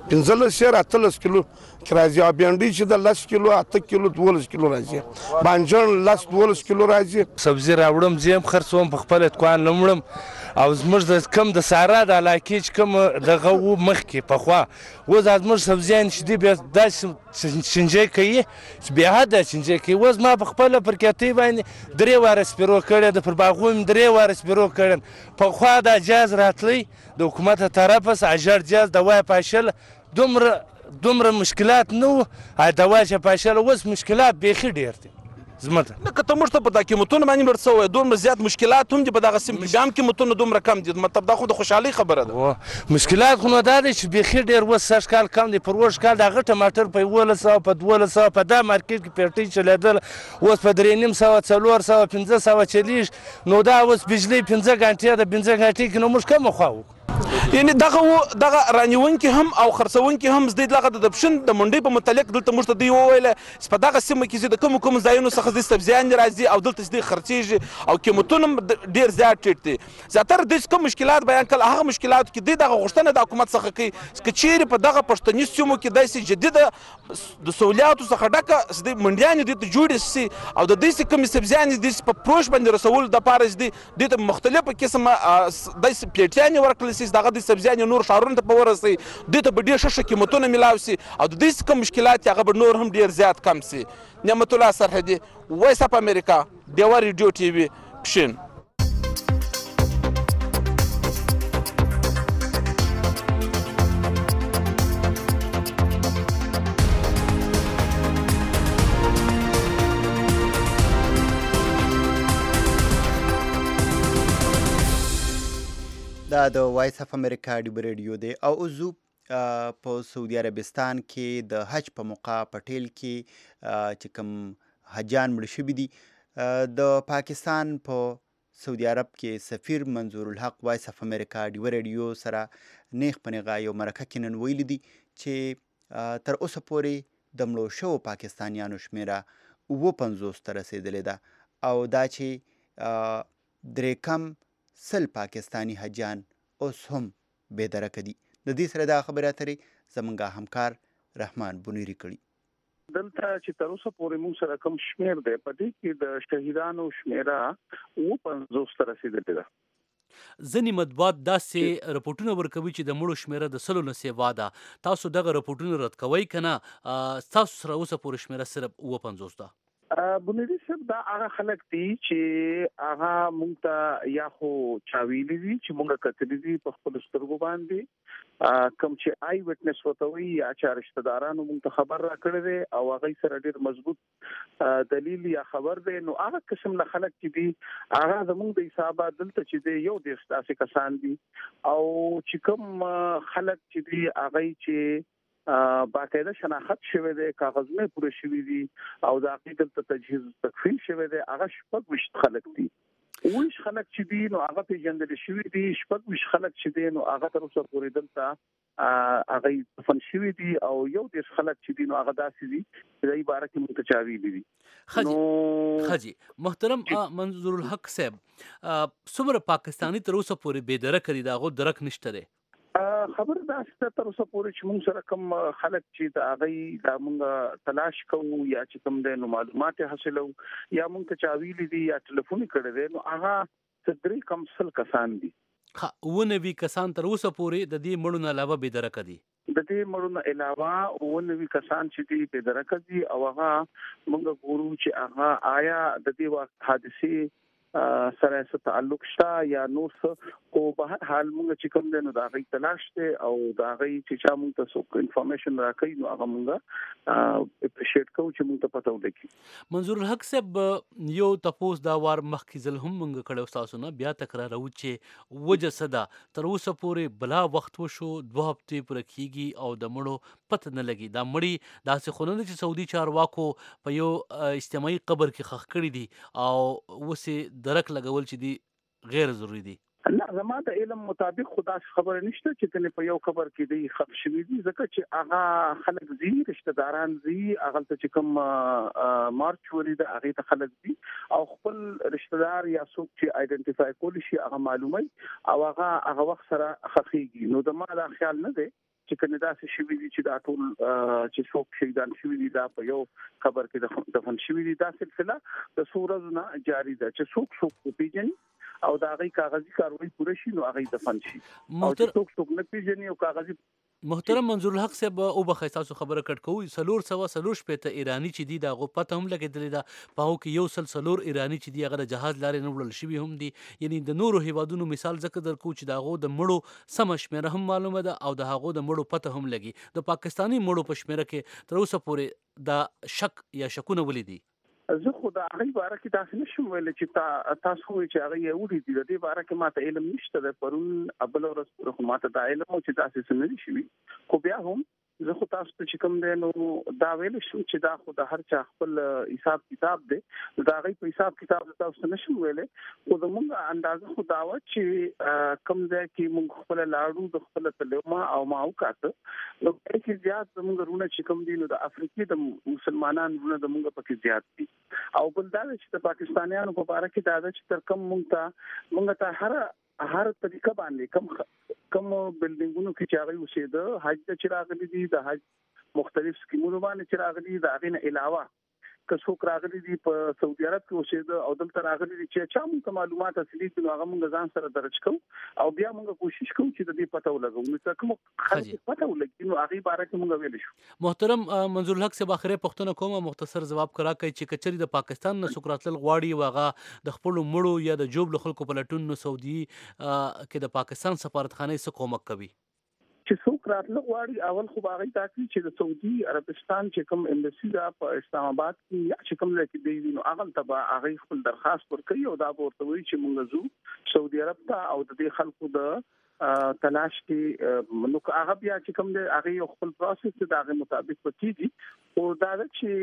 پنځلس سیر اتلس کیلو کې راځي او بینډۍ چې د لس کیلو اته کیلو دولس کیلو راځي بانجان لس دولس کیلو راځي سبزي راوړم زیم خرڅوم په خپل دکان لمړم او زموږ د کم د سارا د علاقې چې کوم دغه و مخکې پخوا اوس زموږ سبزیان چې دي بیا داسې شینجی کوي چې بیا حده شینجی کوي اوس ما په خپله پر کیتۍ باندې درې واره سپرو کړی د پر باغو مې درې واره سپرو کړی پخوا دا جاز راتلی د حکومت طرفه څخه اجر جاز دوا پاشل دومره دومره مشکلات نه وو دوا چې پاشل اوس مشکلات بیخي ډېر دي زمته لکه ته موږ ته په دا قیمتونه باندې مړ شوی دومره زیات مشکلات هم دي په دغه سیمه کې بیا هم قیمتونه دومره کم دي مطلب دا خو د خوشحالۍ خبره ده مشکلات خو نو دا دی چې بیخي ډېر اوس سږ کال کم دی پر اوږد کال د هغه ټماټر په یولس سوه په دولس سوه په دا مارکېټ کې پیټۍ چلېدل اوس په درې نیم سوه څلور سوه پنځه سوه چلیږي نو دا اوس بجلۍ پنځه ګنټې ده پنځه ګنټې کې نو موږ کومه خوا وکړو یعنی دغه و دغه رانیونکي هم او خرڅونکي هم زده دغه د دپشن د منډۍ په متعلق دلته موږ ته دوی وویله چې په دغه سیمه کې چې د کومو کومو ځایونو څخه زده سبزیان راځي او دلته زده خرڅېږي او قیمتونه هم ډېر زیات ټیټ دي زیاتره دوی چې کوم مشکلات بیان کړل هغه مشکلاتو کې دوی دغه غوښتنه د حکومت څخه کوي که چیرې په دغه پښتني سیمو کې داسې جدیده د سهولیاتو څخه ډکه زده منډیانې دوی ته جوړې شي او د دوی چې کومې سبزیانې دوی په پروش باندې رسولو دپاره چې دوی دوی ته مختلفه قسمه داسې پلیټیانې ورکړل شي دغه د سبزیانې نور شهرونو ته په ورسوي دوی ته به ډېر ښه ښه قیمتونه میلاو شي او د دوی څه کوم مشکلات دي هغه به نور هم ډېر زیات کم شي نعمت الله سرحدي وایس اف امریکا ډیوا ریډیو ټي وي پښین دا د وایس اف امریکا ډیو ریډیو دی او اوزو په سعودي عربستان کې د حج په موقع په ټیل کې چې کوم حجان مړه شوي دي د پاکستان په سعودي عرب کې سفیر منظور الحق وایس اف امریکا ډیو ریډیو سره نیغ په نیغه یو مرکه کې نن ویلي دي چې تر اوسه پورې د مړو شوو پاکستانیانو شمیره اووه پنځوس ته رسېدلې ده او دا چې درې کم سل پاکستانی حجان اوس هم بې درکه دي د دې سره دا خبرې اترې زموږ همکار رحمان بنيري کړي دلته چې تر اوسه پورې موږ سره کوم شمیر دی په دې کې د شهیدانو شمیره اووه پنځوس ته رسېدلې ده ځینې مطبوعات داسې رپورټونه ورکوي چې د مړو شمیره د سلو نه سیوا ده تاسو دغه رپورټونه رد کوئ که نه ستاسو سره اوسه پورې شمیره صرف اووه پنځوس ده بنيري صاحب دا هغه خلک دي چې هغه مونږ ته یا خو چا ویلي دي چې مونږ کتلي دي په خپلو سترګو باندې کوم چې آی وټنس ورته وایي یا چا رشته دارانو مونږ ته خبر راکړی دی او هغوی سره ډېر مضبوط دلیل یا خبر دی نو هغه قسم نه خلک چې دي هغه زمونږ د حسابه دلته چې دی یو دېرش داسې کسان دي او چې کوم خلک چې دي هغوی چې باقاعده شناخت شوی دی کاغذونه پوره شوي دي او د هغې دلته تجهیز تکفین شوی دی هغه شپږ ویشت خلک دي اووه خلک چې دي نو هغه پیژندل شوي دي شپږ ویشت خلک چې دي نو هغه تر اوسه پورې دلته هغوی دفن شوي دي او یو دېرش خلک چې دي نو هغه داسې دي چې د دې باره کې موږ ته چا ویلي دي خجي محترم منظور الحق صاحب څومره پاکستاني تر اوسه پورې بې درکه دي د هغو درک نشته دی خبر دا چې تر اوسه پورې چې موږ سره کوم خلک چې د هغوی دا موږ تلاش کوو یا چې کوم دی نو معلومات حاصلو یا موږ ته چا ویلي دي یا ټلیفون کړی دی نو هغه څه درې کم سل کسان دي اووه نوي کسان تر اوسه پورې د دې مړو نه علاوه بې درکه دي د دې مړو نه علاوه اووه نوي کسان چې دي بې درکه دي او هغه موږ ګورو چې هغه آیا د دې حادثې سره څه تعلق شته یا نور څه خو په هر حال موږ چې کوم دی نو د هغوی تلاش دی او د هغوی چې چا موږ ته څوک انفارمیشن راکوي نو هغه موږ اپریشیټ کوو چې موږ ته پته ولګي منظور الحق صاحب یو تپوس دا وار مخکې ځل هم موږ کړی ستاسو نه بیا تکرارو چې وجه څه ده تر اوسه پورې بلا وخت وشو دوه هفتې پوره کېږي او د مړو پته نه لګي دا مړي داسې خو نه ده چې سعودي چارواکو په یو اجتماعي قبر کې ښخ کړي دي او اوس یې درک لګول چې دي غیر ضروري دي نه زما د علم مطابق خدا خبره نشته چې کنه په یو خبر کې دی خط شوی دي ځکه چې هغه خلک زی رشتہ داران زی هغه ته چې کوم مارچ ولې د هغه ته خلک دي او خپل رشتہ دار یا څوک چې آیډنټیفای کولی شي هغه معلومي او هغه هغه وخت سره خخيږي نو د ما دا خیال نه دی چې کنه داسې شوی دي چې دا ټول چې څوک شهیدان شوی دي دا په یو خبر کې دفن شوی دي دا سلسله د سورز نه جاری ده چې څوک څوک پیژني او دا غي کاغذي کاروي پوره شي نو هغه دفن شي او څوک څوک نه پیژني او کاغذي محترم منظور الحق صاحب او بخښه تاسو خبره کټ کوی سلور سوا سلور شپته ایرانی چې دی دا غو پته هم لګیدل دا پاو کې یو سل سلور ایرانی چې دی هغه جهاز لارې نه وړل شوی هم دی یعنی د نورو هیوادونو مثال ذکر درکو چې دا غو د مړو سم شمیره هم معلومه ده او د هغو د مړو پته هم لګي د پاکستانی مړو په شمیره کې تر اوسه پورې دا شک یا شکونه ولیدي زه خو دا هغه باره کې تاسو نشم ویل چې تا تاسو وایي چې هغه یو دي د دې باره کې ماته علم نشته د پرون ابل ورځ پر خو ماته دا علم چې تاسو سمې شي خو بیا هم زه خو تاسو ته چې کوم دی نو دا ویل شو چې دا خو د هر چا خپل حساب کتاب دی دا هغه په حساب کتاب تاسو نشم ویلې خو زموږ اندازه خو دا و چې کوم ځای کې موږ خپل لاړو د خپل تلوما او ماو کاته نو کې زیات زموږ رونه چې کوم دی نو د افریقي د مسلمانانو رونه د موږ پکې زیات دي او بل دا چې د پاکستانیانو په اړه کې دا چې تر کوم موږ ته موږ ته هر هر طریقه باندې کم کم بلډینګونو کې چې هغه اوسېده حج ته چې راغلي دي د حج مختلف سکیمونو باندې چې راغلي د هغې نه علاوه که څوک راغلي دي په سعودي عرب کې اوسېده او دلته راغلي دي چې چا موږ معلومات اصلي دي نو هغه موږ ځان سره درج کوو او بیا موږ کوشش کوو چې د دې پته ولګو نو چې کوم خلک پته ولګي نو هغې باره کې موږ ویل شو محترم منظور الحق صاحب اخري پښتنه کومه مختصر جواب کرا کوي چې کچري د پاکستان نه سوکراتل غواړي واغه د خپل مړو یا د جوب خلکو په لټون نو سعودي کې د پاکستان سفارتخانه سره کومک کوي چې څوک راتله غواړي اول خو هغه تاکي چې د سعودي عربستان چې کوم امباسي دا په اسلام آباد کې یا چې کوم لکه دی نو هغه تبع هغه خپل درخواست ورکړي او دا ورته وایي چې موږ زو سعودي عرب ته او د دې خلکو د تلاش کې نو هغه بیا چې کوم دی هغه خپل پروسس د هغه مطابق پکېږي او دا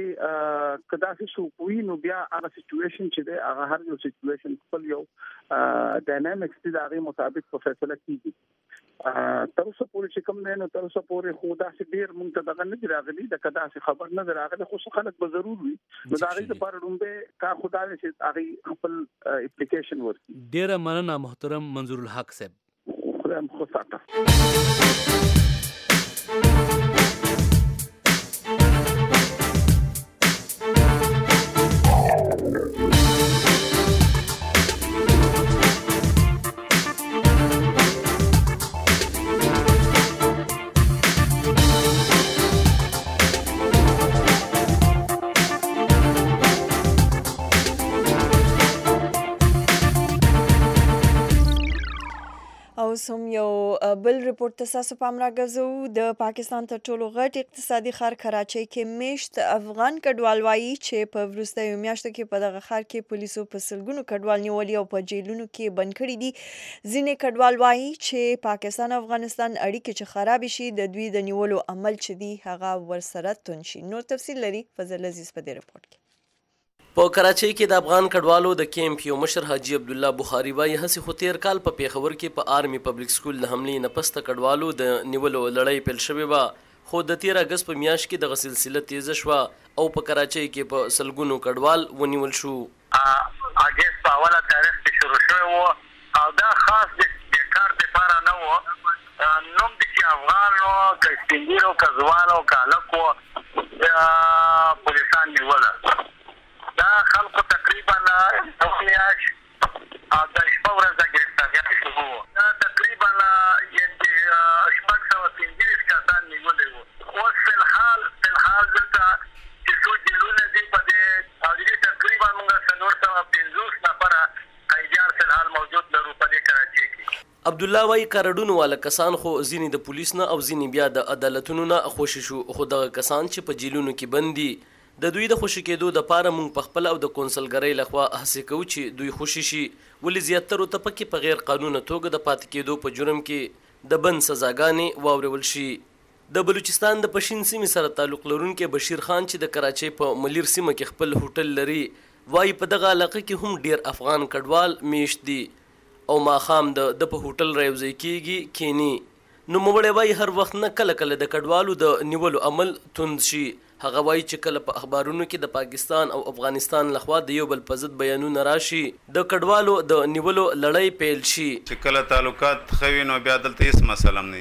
چې کدا چې شو کوی نو بیا هغه سچويشن چې دی هغه هر یو سچويشن خپل یو ډاینامیکس دی هغه مطابق په فیصله کیږي تر اوسه پورې چې کوم دی نو تر اوسه پورې خو داسې ډېر مونږ ته دغه نه دي راغلي د که داسې خبر نه دی راغلی خو څه خلک به ضرور وي نو د هغې دپاره لومبی کار خو دا دی چې هغې خپل اپلیکیشن ورکړي. ډېره مننه محترم منظور الحق صاحب. خدای مو ښه ساته. اوس هم یو بل ریپورت ته ستاسو پام راګرځوو. د پاکستان تر ټولو غټ اقتصادي ښار کراچۍ کې میشت افغان کډوال وایي چې په وروستیو میاشتو کې په دغه ښار کې پولیسو په سلګونو کډوال نیولي او په جیلونو کې بند کړي دي. ځینې کډوال وایي چې پاکستان او افغانستان اړیکې چې خرابې شي د دوی د نیولو عمل چې دی هغه ورسره توند شي. نور تفصیل لري فضل عزیز په دې رپورت کې. په کراچۍ کې د افغان کډوالو د کیمپ یو مشر حاجی عبدالله بخاري وایي هسې خو تیر کال په پیښور کې په آرمي پبلک سکول د حملې نه پس د کډوالو د نیولو لړۍ پیل شوې وه خو د تیر اګست په میاشت کې دغه سلسله تیزه شوه او په کراچۍ کې په سلګونو کډوال ونیول شو. اګست په اوله تاریخ کې شروع شوی و او دا خاص د کار دپاره نه و نوم د چې افغان و که سپین ږیري و که ځوان و که هلک و پولیسان نیوله. دا خلکو تقریبا یو میاشت او د شپه ورځ د ګرفتاریان شروع وو. دا تقریبا شپږ سوه پنځه کسان نیولي وو. اوس فلحال فلحال دلته چې څو جیلونه دي په دې او د دې تقریبا موږ څلور سوه پنځوس نفره قیدیان فلحال موجود لرو په دې کراچۍ کې. عبدالله وایي کارډونو والا کسان خو ځینې د پولیس نه او ځینې بیا د عدالتونو نه خوشي شو خو دغه کسان چې په جیلونو کې بند دي د دوی د خوشي کېدو دپاره موږ په خپله او د کونسلګرۍ لخوا هڅې کوو چې دوی خوشي شي ولې زیاترو ته پکې په غیر قانونه توګه د پاتې کېدو په جرم کې د بند سزاګانې واورول شي. د بلوچستان د پشین سیمې سره تعلق لرونکی بشیر خان چې د کراچۍ په ملیر سیمه کې خپل هوټل لري وایي په دغه علاقه کې هم ډیر افغان کډوال میشت دي او ماښام د د په هوټل رايوځای کېږي کینی. نوموړی وایي هر وخت نه کله کله د کډوالو د نیولو عمل توند شي. هغه وایي چې کله په اخبارونو کې د پاکستان او افغانستان لخوا د یو بل په ضد بیانونه راشي د کډوالو د نیولو لړۍ پیل شي. چې کله تعلقات ښه وي نو بیا دلته هېڅ مسله هم نه وي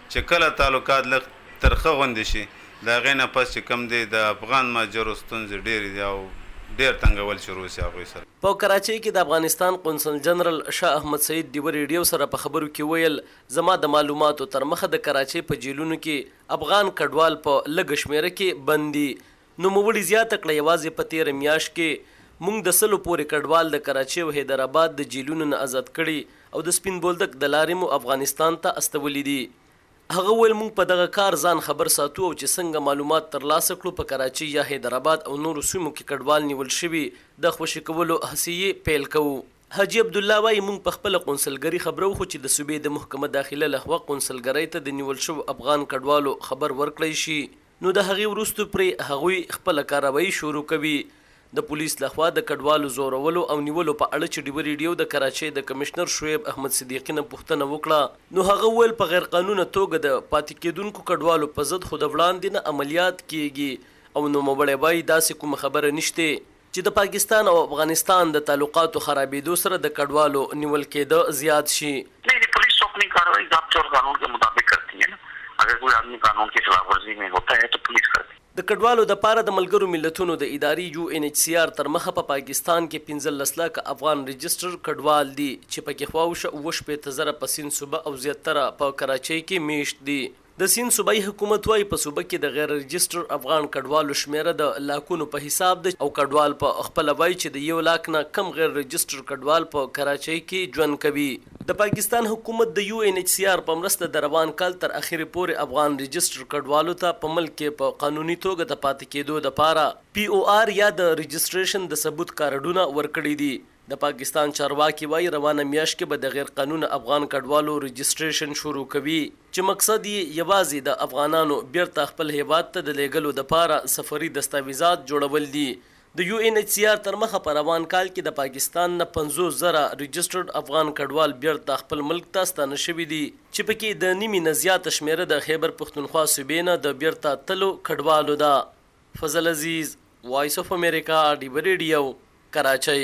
چې کله تعلقات لږ ترخه غوندې شي د هغې نه پس چې کوم دی د افغان مهاجرو ستونزې ډېرې دي او ډېر تنګول شروع شي هغوی سره. په کراچۍ کې د افغانستان قونسل جنرال شاه احمد سعید ډیوه ریډیو سره په خبرو کې ویل زما د معلوماتو تر مخه د کراچۍ په جیلونو کې افغان کډوال په لږ شمېره کې بند دي. نوموړي زیاته کړه یوازې په تېره میاشت کې موږ د سلو پورې کډوال د کراچۍ او حیدرآباد د جیلونو نه آزاد کړي او د سپین بولدک د لارې مو افغانستان ته استولي دي. هغه ویل موږ په دغه کار ځان خبر ساتو او چې څنګه معلومات ترلاسه کړو په کراچۍ یا حیدرآباد او نورو سیمو کې کډوال نیول شوي د خوشي کولو هڅې یې پیل کوو. حاجي عبدالله وایي موږ په خپله قونسلګري خبرو خو چې د صوبې د محکمه داخله لخوا قونسلګرۍ ته د نیول شوو افغان کډوالو خبر ورکړی شي نو د هغې وروستو پرې هغوی خپله کاروایي شروع کوي. د پولیس لخوا د کډوالو زورولو او نیولو په اړه چې ډیوه ریډیو د کراچۍ د کمشنر شعیب احمد صدیقي نه پوښتنه وکړه نو هغه ویل په غیر قانونه توګه د پاتې کېدونکو کډوالو په ضد خو د وړاندې نه عملیات کیږي او نوموړی وایي داسې کومه خبره نشته چې د پاکستان او افغانستان د تعلقاتو خرابېدو سره د کډوالو نیول کېده زیات شي. नहीं पुलिस तो अपनी कार्रवाई ज़ाब्ते और कानून के मुताबिक करती है ना. अगर कोई आदमी कानून की खिलाफ वर्जी में होता है तो पुलिस करती है. د کډوالو د پاره د ملګرو ملتونو د اداري یو ان ایچ سی آر تر مخه په پاکستان کې پنځلس لکه افغان رجسټر کډوال دي چې پکې خواوشه اوه شپېته زره په سیند صوبه او زیاتره په کراچۍ کې میشت دي. د سیند صوبایي حکومت وايي په صوبه کې د غیر رجسټر افغان کډوالو شمیره د لاکونو په حساب ده او کډوال په خپل وایي چې د یو لاک نه کم غیر رجسټر کډوال په کراچۍ کې ژوند کوي. د پاکستان حکومت د یو ان ایچ سی آر په مرسته د روان کال تر اخره پورې افغان رجسټر کډوالو ته په ملک کې په قانوني توګه د پاتې کېدو لپاره پی او آر یا د رجسټریشن د ثبوت کارډونه ورکړي دي. د پاکستان چارواکي وايي روانه میاشت کې به د غیر قانون افغان کډوالو رجسټریشن شروع کوي چې مقصد یې یوازې د افغانانو بیرته خپل هیواد ته د لیږلو دپاره سفري دستاویزات جوړول دي. د یو ان ایچ سی آر تر مخه په روان کال کې د پاکستان نه پنځوس زره رجسټرډ افغان کډوال بیرته خپل ملک ته ستانه شوي دي چې پکې د نیمې نه زیاته شمېره د خیبر پښتونخوا صوبې نه د بیرته تلو کډوالو ده. فضل عزیز، وایس اف امریکا، ډیوه ریډیو، کراچۍ.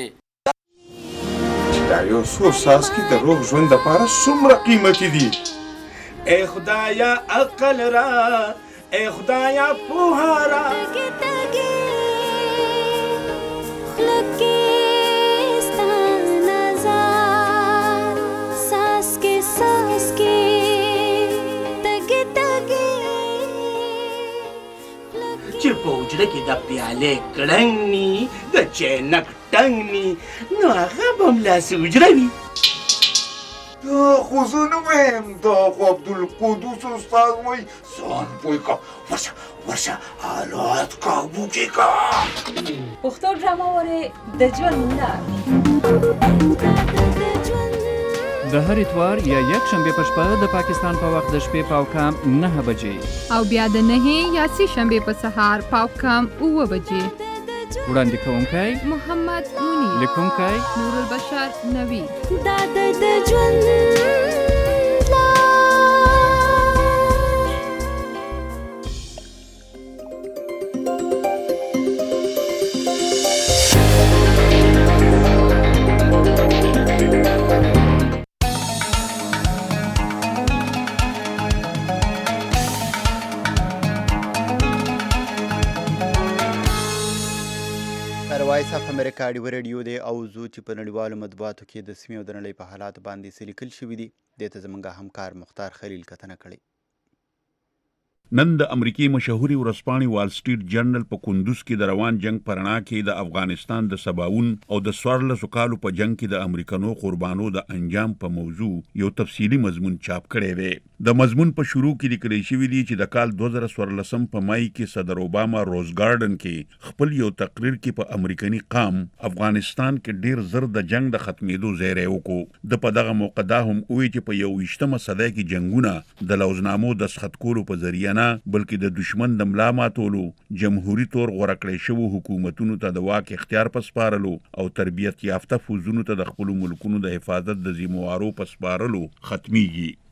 دا یو څو څاڅکي د روغ ژوند دپاره څومره قیمتي دي. ای خدایا عقل را، ای خدایا پوهه را. چې په حجره کې د پیالې کړنګ ني د چینک ټنګ ني نو هغه به همداسې حجره وي. دا خو زه نه وایم، دا خو عبدالقدوس استاد وایي ځان پوه کړه، ورشه ورشه حالات قابو کې کړه. پښتو ډرامه وارې د ژوند لاره د هر اتوار یا یک شنبه په شپه د پاکستان په وخت د شپې پاو کم نه بجې او بیا د نهې یا سې شنبه په سهار پاو کم اوه بجې. وړاندې کوونکی محمد منیر، لیکونکی نور البشر نوید. دا د ژوند وایس اف امریکا ډیوه ریډیو دی او زو چې په نړیوالو مطبوعاتو کې د سیمې او د نړۍ په حالات باندې څه لیکل شوي دي دې ته زموږ همکار مختار خلیل کتنه کړې. نن د امریکای مشهوري ورځپاڼې وال سټریټ جرنل په کندوز کې د روان جنگ په رڼا کې د افغانستان د سباوون او د څوارلسو کالو په جنگ کې د امریکنو قربانو د انجام په موضوع یو تفصیلي مضمون چاپ کړی دی. د مضمون په شروع کې لیکل شوي دي چې د کال دوه زره څوارلسم په مای کې صدر اوباما روز ګارډن کې خپل یو تقریر کې په امریکني قام افغانستان کې ډیر زر د جنگ د ختمېدو زیری وکړو. د په دغه موقع دا هم وایي چې په یوویشتمه صدۍ کې جنګونه د لوزنامو د دستخط کولو په ذریعه نه بلکې د دشمن د ملا ماتولو، جمهوري تور غوره کړی شوو حکومتونو ته د واک اختیار په سپارلو او تربیت یافته فوزونو ته د خپلو ملکونو د حفاظت د ذمهوارو په سپارلو ختمیږي.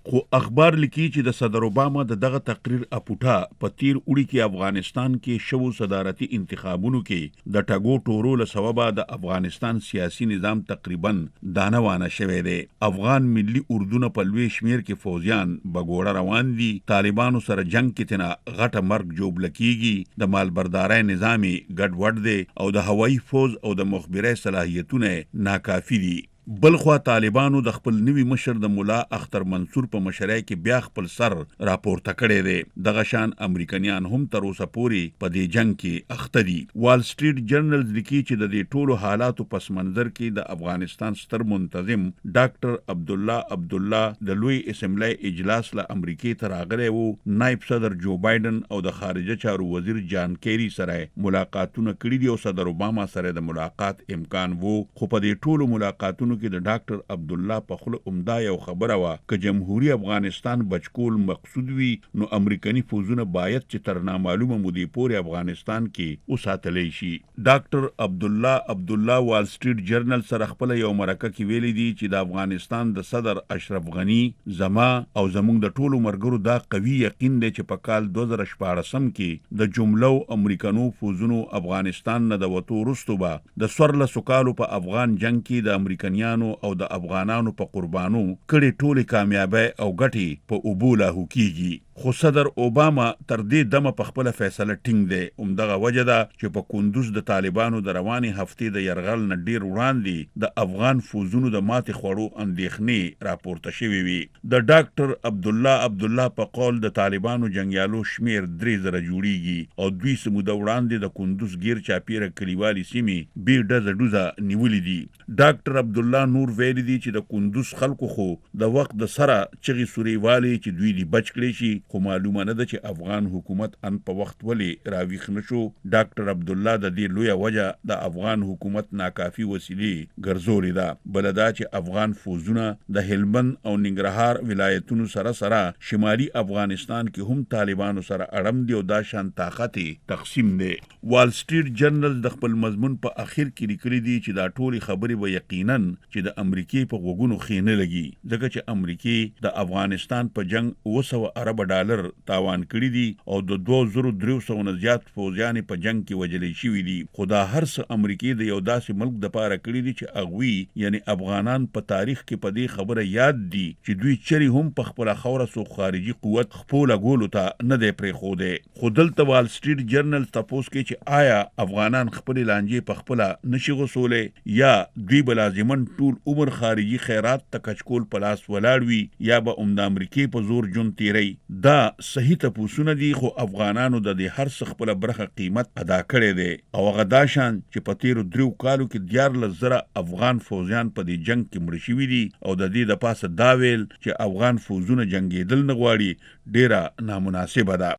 خو اخبار لیکي چې د صدر اوباما د دغه تقریر اپوټا په تیر اوړي کې افغانستان کې شوو صدارتي انتخابونو کې د ټاګو ټورو له سببه د افغانستان سیاسي نظام تقریبا دانوانه شوی دی. افغان ملي اردونه په لوی شمیر کې فوجیان بګوړه روان دي. طالبانو سره جنگ کې تنه غټه مرګ جوړ لکېږي. د مالبردارۍ نظامي ګډوډ دی او د هوایي فوج او د مخبرۍ صلاحیتونه ناکافي دي. بلخوا طالبانو د خپل نوي مشر د مولا اختر منصور په مشرۍ کې بیا خپل سر راپورته کړی دی. دغه شان امریکایان هم تر اوسه پورې په دې جنگ کې اخته دي. وال سټریټ جرنل لیکي چې د دې ټولو حالاتو پس منظر کې د افغانستان ستر منتظم ډاکټر عبد الله عبد الله د لوی اسمبلی اجلاس له امریکای ته راغلی وو. نائب صدر جو بایدن او د خارجه چارو وزیر جان کیری سره ملاقاتونه کړي دي او صدر اوباما سره د ملاقات امکان وو. خو په دې ټولو ملاقاتونو کې د ډاکټر عبد الله په خوله عمده یو خبره وا ک جمهوریت افغانستان بچکول مقصود وي نو امریکایي فوجونه باید چې تر نامعلومه مودې پورې افغانستان کې وساتلی شي. ډاکټر عبد الله عبد الله وال سټریټ جرنل سره خپل یو مرکه کې ویلي دي چې د افغانستان د صدر اشرف غنی زما او زموږ د ټولو مرګرو دا قوي یقین دی چې په کال دوه زره شپاړسم کې د جملو امریکانو فوجونو افغانستان نه د وتو وروسته به د څوارلسو کالو په افغان جنگ کې د امریکایانو او د افغانانو په قربانو کړي ټولې کامیابی او ګټې په اوبو لاهو کیږي. خو صدر اوباما تر دې دمه په خپل فیصله ټینګ دی. همدغه وجه ده چې په کندوز د طالبانو د روانې هفتې د یرغل نه ډیر وړاندې د افغان فوجونو د ماتې خوړو اندېښنې راپورته شوې وي. د ډاکټر عبد الله عبد الله په قول د طالبانو جنگیالو شمیر درې زره جوړیږي او دوی سموده وړاندې د کندوز غیر چاپیره کلیوالي سیمې بیر ډزه ډوزه نیولې دي. ډاکټر عبد الله نور ویلي دي چې د کندوز خلکو خو د وخت د سره چغې سورې والي چې دوی دی بچ کړی شي خو معلومه نه ده چې افغان حکومت ان په وخت ولې راویښ نشو. ډاکټر عبد الله د دې لویه وجه د افغان حکومت ناکافي وسیلې ګرځولې ده. بله دا چې افغان فوجونه د هلمند او ننګرهار ولایتونو سره سره شمالي افغانستان کې هم طالبانو سره اړم دي او دا شان طاقت تقسیم دی. وال سټریټ جرنل د خپل مضمون په اخر کې لیکلي دي چې دا ټولې خبرې به یقینا چې د امریکای په غوږونو خې نه لګي ځکه چې امریکای د افغانستان په جنگ اوه سوه ارب ډالر تاوان کړی دي او د دوه زره درې سوه نه زیات فوجیان په جنگ کې وژل شوي دي. خو دا هر څه امریکای د یو داسې ملک د پاره کړی دي چې هغوی یعنی افغانان په تاریخ کې په دې خبره یاد دي چې دوی چری هم په خپله خوره سو خارجي قوت خپله ګولو ته نه دی پرېښودی. خو دلته وال سټریټ جرنل تپوس کوي چې آیا افغانان خپلې لانجې په خپله نشي غوڅولی یا دوی به لازمن ټول عمر خارجي خیرات ته کچکول په لاس ولاړ وي یا به هم د امریکای په زور ژوند تیری. دا صحیح تپوسونه دي خو افغانانو د دې هر څه خپله برخه قیمت ادا کړی دی او هغه دا شان چې په تیرو دریو کالو کې دیارلس زره افغان فوجیان په دې جنگ کې مړه شوي دي او د دې د پاسه دا ویل چې افغان فوجونه جنګېدل نه غواړي ډیره نامناسبه ده.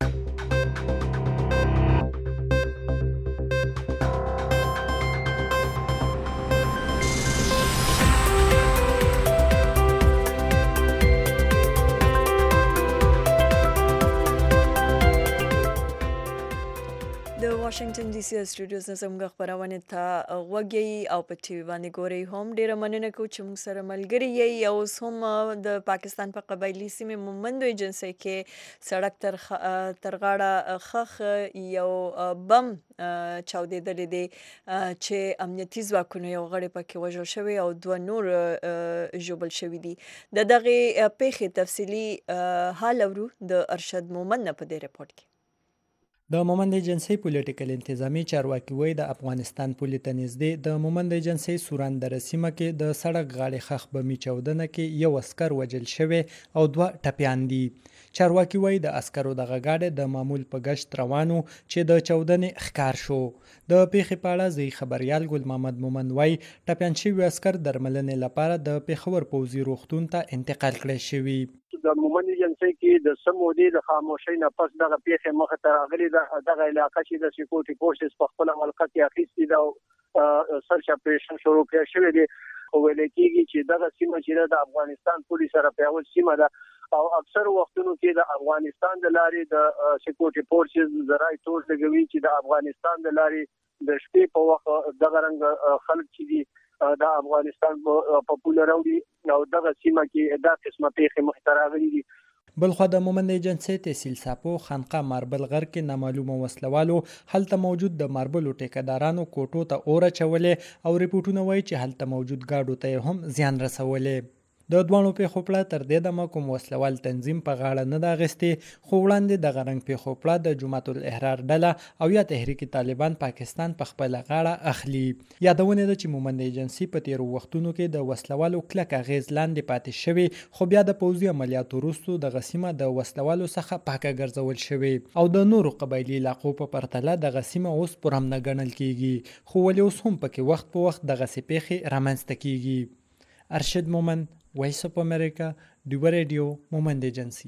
واشنگټن ډي سي سټوډیوز نه زموږ خبرونه ته وګورئ او په ټي وي باندې ګورئ. هم ډیره مننه کوم چې موږ سره ملګري یې او هم د پاکستان په قبایلی سیمې مومندو ایجنسي کې سړک تر تر غاړه خخ یو بم چاودېدلی دی چې امنیتي ځواکونو یو غړی پکې وژل شوی او دوه نور ژوبل شوي دي. د دغه پیښې تفصیلي حال اورو د ارشد مومند نه په دې رپورت کې. د مومند ایجنسي پولیټیکل انتظامی چارواکي وایي د افغانستان پولې ته نږدې د مومند ایجنسي سوراندره سیمه کې د سړک غاړې خخ بمي چاودنه کې یو عسکر وژل شوی او دوه ټپیان دي. چارواکي وایي د عسکرو دغه ګاډی د معمول په گشت روانو چې د چاودنې ښکار شو. د پیښې په اړه ځایي خبریال ګل محمد مومند وایي ټپیان شوي عسکر درملنې لپاره د پېښور پوځي روغتون ته انتقال کړی شوي. د مومند ایجنسي کې د سمودي د خاموشۍ نه پس دغه پیښه مخه ته راغلي دغه علاقه چې د سکیورټي فورسز په خپل ملکه کې اخیستي دا سرچ اپریشن شروع کړی شوی دی. خو ویل کېږي چې دغه سیمه چې د افغانستان پولیس سره پیوځ سیمه ده او اکثر وختونو کې د افغانستان د لارې د سکیورټي فورسز زراعي تور لګوي چې د افغانستان د لارې د شپې په وخت دغه رنګ خلک چې دي د افغانستان په پوله راوړي او دغه سیمه کې دا قسمه پیښې مخې ته راغلي دي. بلخوا د مومند ایجنسي تحصیل ساپو خانقاه ماربل غر کې نامعلومه وسلوالو هلته موجود د ماربلو ټیکهدارانو کوټو ته اور اچولې او ریپورتونه وایي چې هلته موجود ګاډو ته هم زیان رسولې. د دوانو پیښو پړه تر دې دمه کوم وسلوال تنظیم په غاړه نه ده اخیستې، خو وړاندې د غرنګ پیښو پړه د جماعت الاحرار ډله او یا تحریک طالبان پاکستان په خپله غاړه اخلي. یادونه ده چې مومند ایجنسي په تیرو وختونو کې د وسلوالو کلک اغیز لاندې پاتې شوې، خو بیا د پوځي عملیاتو وروسته دغه سیمه د وسلوالو څخه پاکه ګرځول شوې او د نورو قبایلي علاقو په پرتله دغه سیمه اوس پرامنه ګڼل کیږي، خو ولې اوس هم پکې وخت په وخت دغسې پیښې رامنځته کیږي. ارشد مومند، وایس اف امریکا، ډیوه ریډیو، مومند ایجنسي.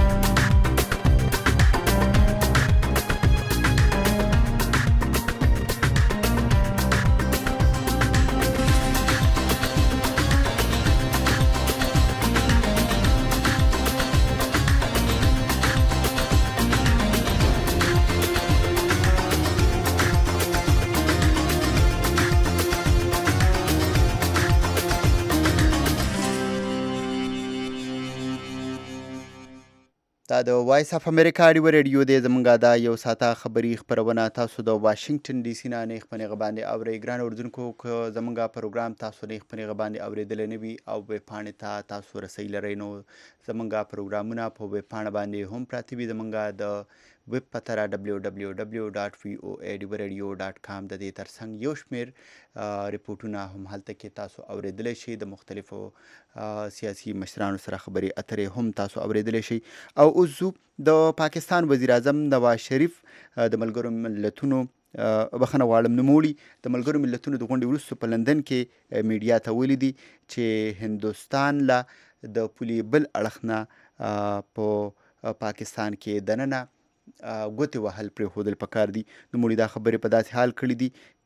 دا د وایس اف امریکا ډیوه ریډیو دی. زمونږ دا یو ساعته خبري خپرونه تاسو د واشنگټن ډي سي نه نیغ په نیغه باندې اورئ. ګران اردوونکو، که زمونږ پروګرام تاسو نیغ په نیغه باندې اورېدلی نه وي او ویب پاڼې ته تاسو رسۍ لرئ، نو زمونږ پروګرامونه په ویب پاڼه باندې هم پراته وي. زمونږ د ویب پته را ډبلیو ډبلیو ډبلیو ډاټ وی او ای ډیوه ریډیو ډاټ کام. د دې ترڅنګ یو شمېر ریپورټونه هم هلته کې تاسو اورېدلی شئ. د مختلفو سیاسي مشرانو سره خبرې اترې هم تاسو اورېدلی شئ. او اوس ځو د پاکستان وزیر اعظم نواز شریف د ملګرو ملتونو بخښنه غواړم نوموړي د ملګرو ملتونو د غونډې وروسته په لندن کې میډیا ته ویلي دي چې هندوستان له د پولې بل اړخ نه په پاکستان کې دننه ګوتې وهل پرېښودل پکار دي. نوموړي دا خبرې په داسې حال کړي دي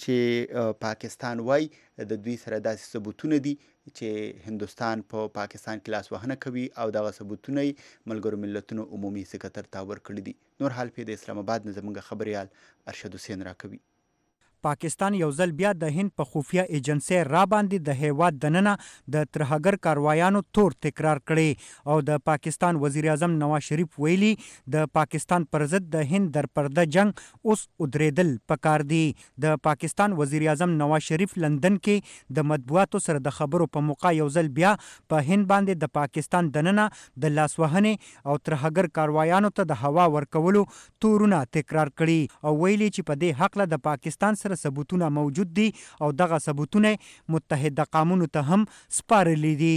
چې پاکستان وایي د دوی سره داسې ثبوتونه دي چې هندوستان په پا پاکستان کې لاس وهنه کوي او دغه ثبوتونه یې ملګرو ملتونو عمومي سکرتر ته ورکړي دي. نور حال پې د اسلام آباد نه زموږ خبریال ارشد حسین راکوي. پاکستان یو ځل بیا د هند په خفیه ایجنسی را باندې د هیواد دننه د ترهګر کاروایانو تور تکرار کړي او د پاکستان وزیر اعظم نواز شریف ویلي د پاکستان پر ضد د هند در پرده جنگ اوس ودرېدل پکار دی. د پاکستان وزیر اعظم نواز شریف لندن کې د مطبوعاتو سره د خبرو په موقع یو ځل بیا په هند باندې د پاکستان دننه د لاسوهنې او ترهګر کاروایانو ته د هوا ورکولو تورونه تکرار کړي او ویلي چې په دې حق له د پاکستان سره ثبوتونه موجود دي او دغه ثبوتونه متحده قومونو ته هم سپارلي دي.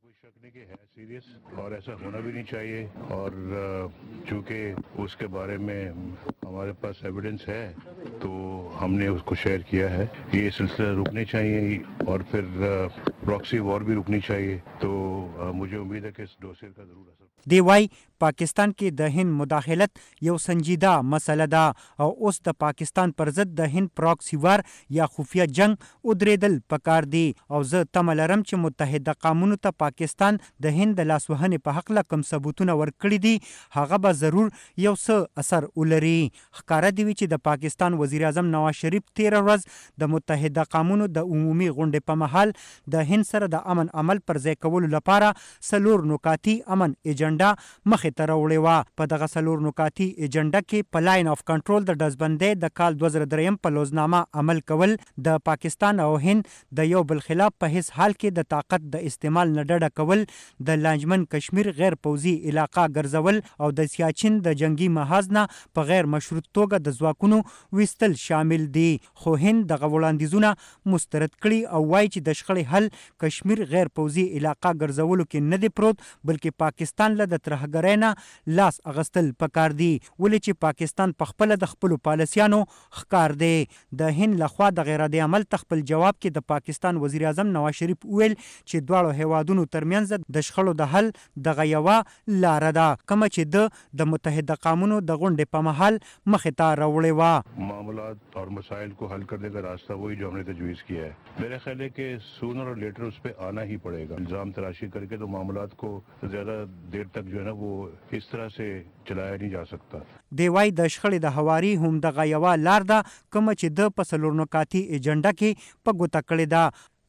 और ऐसा होना भी नहीं चाहिए और चूँकि उसके बारे में हमारे पास एविडेंस है तो हमने उसको शेयर किया है. ये सिलसिला रुकने चाहिए और फिर प्रॉक्सी वॉर भी रुकनी चाहिए. तो मुझे उम्मीद है कि इस डोसियर का जरूर असर. دی وايي پاکستان کې د هند مداخلت یو سنجیده مسله ده او اوس د پاکستان پر ضد د هند پراکسی وار یا خفیه جنگ ودرېدل پکار دی او زه تمه لرم چې متحده قومونو ته پاکستان د هند د لاسوهنې په حق له کوم ثبوتونه ورکړي دي هغه به ضرور یو څه اثر ولري. ښکاره دی چې د پاکستان وزیر اعظم نواز شریف تیره ورځ د متحده قومونو د عمومي غونډې په مهال د هند سره د امن عمل پر ځای کولو لپاره څلور نکاتي امن ایجنډا مخې ته راوړې وه. په دغه څلور نکاتي ایجنډا کې په لاین آف کنټرول د ډزبندۍ د کال دوه زره دریم په لوزنامه عمل کول، د پاکستان او هند د یو بل خلاف په هیڅ حال کې د طاقت د استعمال نه ډډه کول، د لانجمن کشمیر غیر پوځي علاقه ګرځول او د سیاچن د جنگي محاذ نه په غیر مشروط توګه د ځواکونو ویستل شامل دي. خو هند دغه وړاندیزونه مسترد کړي او وایي چې د شخړې حل کشمیر غیر پوځي علاقه ګرځولو کې نه دی پروت بلکې پاکستان له د ترهګرۍ نه لاس اغستل پکار دی. ولې چې پاکستان په خپله د خپلو پالیسیانو ښکار دی. د هند لخوا د غیر عادي عمل ته خپل جواب کې د پاکستان وزیر اعظم نواز شریف ویل چې دواړو هیوادونو ترمنځ د شخړو د حل دغه یوه لاره ده کومه چې د د متحده قومونو د غونډې په مهال مخې ته راوړې وه. معاملات اور مسائل کو حل کرنے کا راستہ وہی جو ہم نے تجویز کیا ہے. میرا خیال ہے کہ سونر اور لیٹر اس پہ آنا ہی پڑے گا. الزام تراشی کر کے تو معاملات کو زیادہ دیر تک جو ہے نا وہ اس طرح سے چلایا نہیں جا سکتا. دی وايي د شخړې د هواري هم دغه یوه لار ده کومه چې د په څلور نکاتي ایجنډا کې په ګوته کړې ده.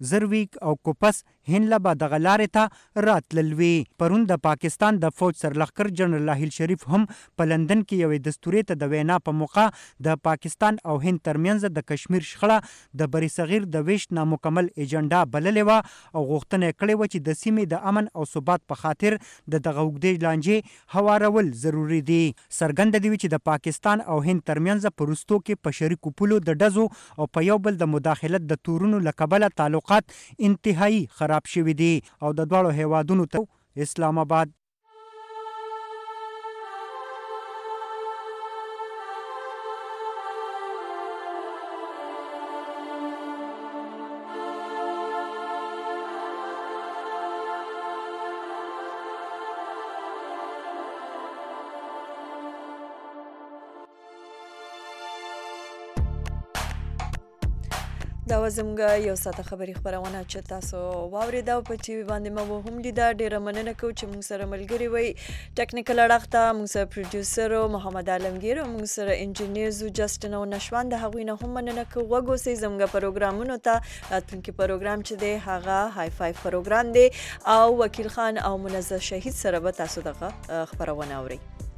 زرویک او کوپس هند له به دغه لارې ته راتلل وي. پرون د پاکستان د فوج سرلښکر جنرال راحیل شریف هم په لندن کې یوې دستورې ته د وینا په موقع د پاکستان او هند ترمنځ د کشمیر شخړه د بری صغیر د ویشت نامکمل ایجنډا بللې وه او غوښتنه یې کړې وه چې د سیمې د امن او ثبات په خاطر د دغه اوږدې لانجې هوارول ضروري دي. څرګنده دي چې د پاکستان او هند ترمنځ په وروستو کې په شریکو پولو د ډزو او په یو بل د مداخلت د تورونو له کبله تعلقات انتهایی خراب شوي دي او د دواړو هیوادونو ته اسلام آباد دا و زموږ یو ساعته خبري خپرونه چې تاسو واورېده او په ټي وي باندې مو هم لیده. ډېره مننه کوو چې موږ سره ملګري وئ. ټکنیکل اړخ ته موږ سره پروډیوسر محمد عالمګیر او موږ سره انجینیر زو جسټن او نشوان د هغوی نه هم مننه کوو. غوږ اوسئ زموږ پروګرامونو ته. راتلونکي پروګرام چې دی هغه های فایف پروګرام دی او وکیل خان او منزه شهید سره به تاسو دغه خپرونه اورئ.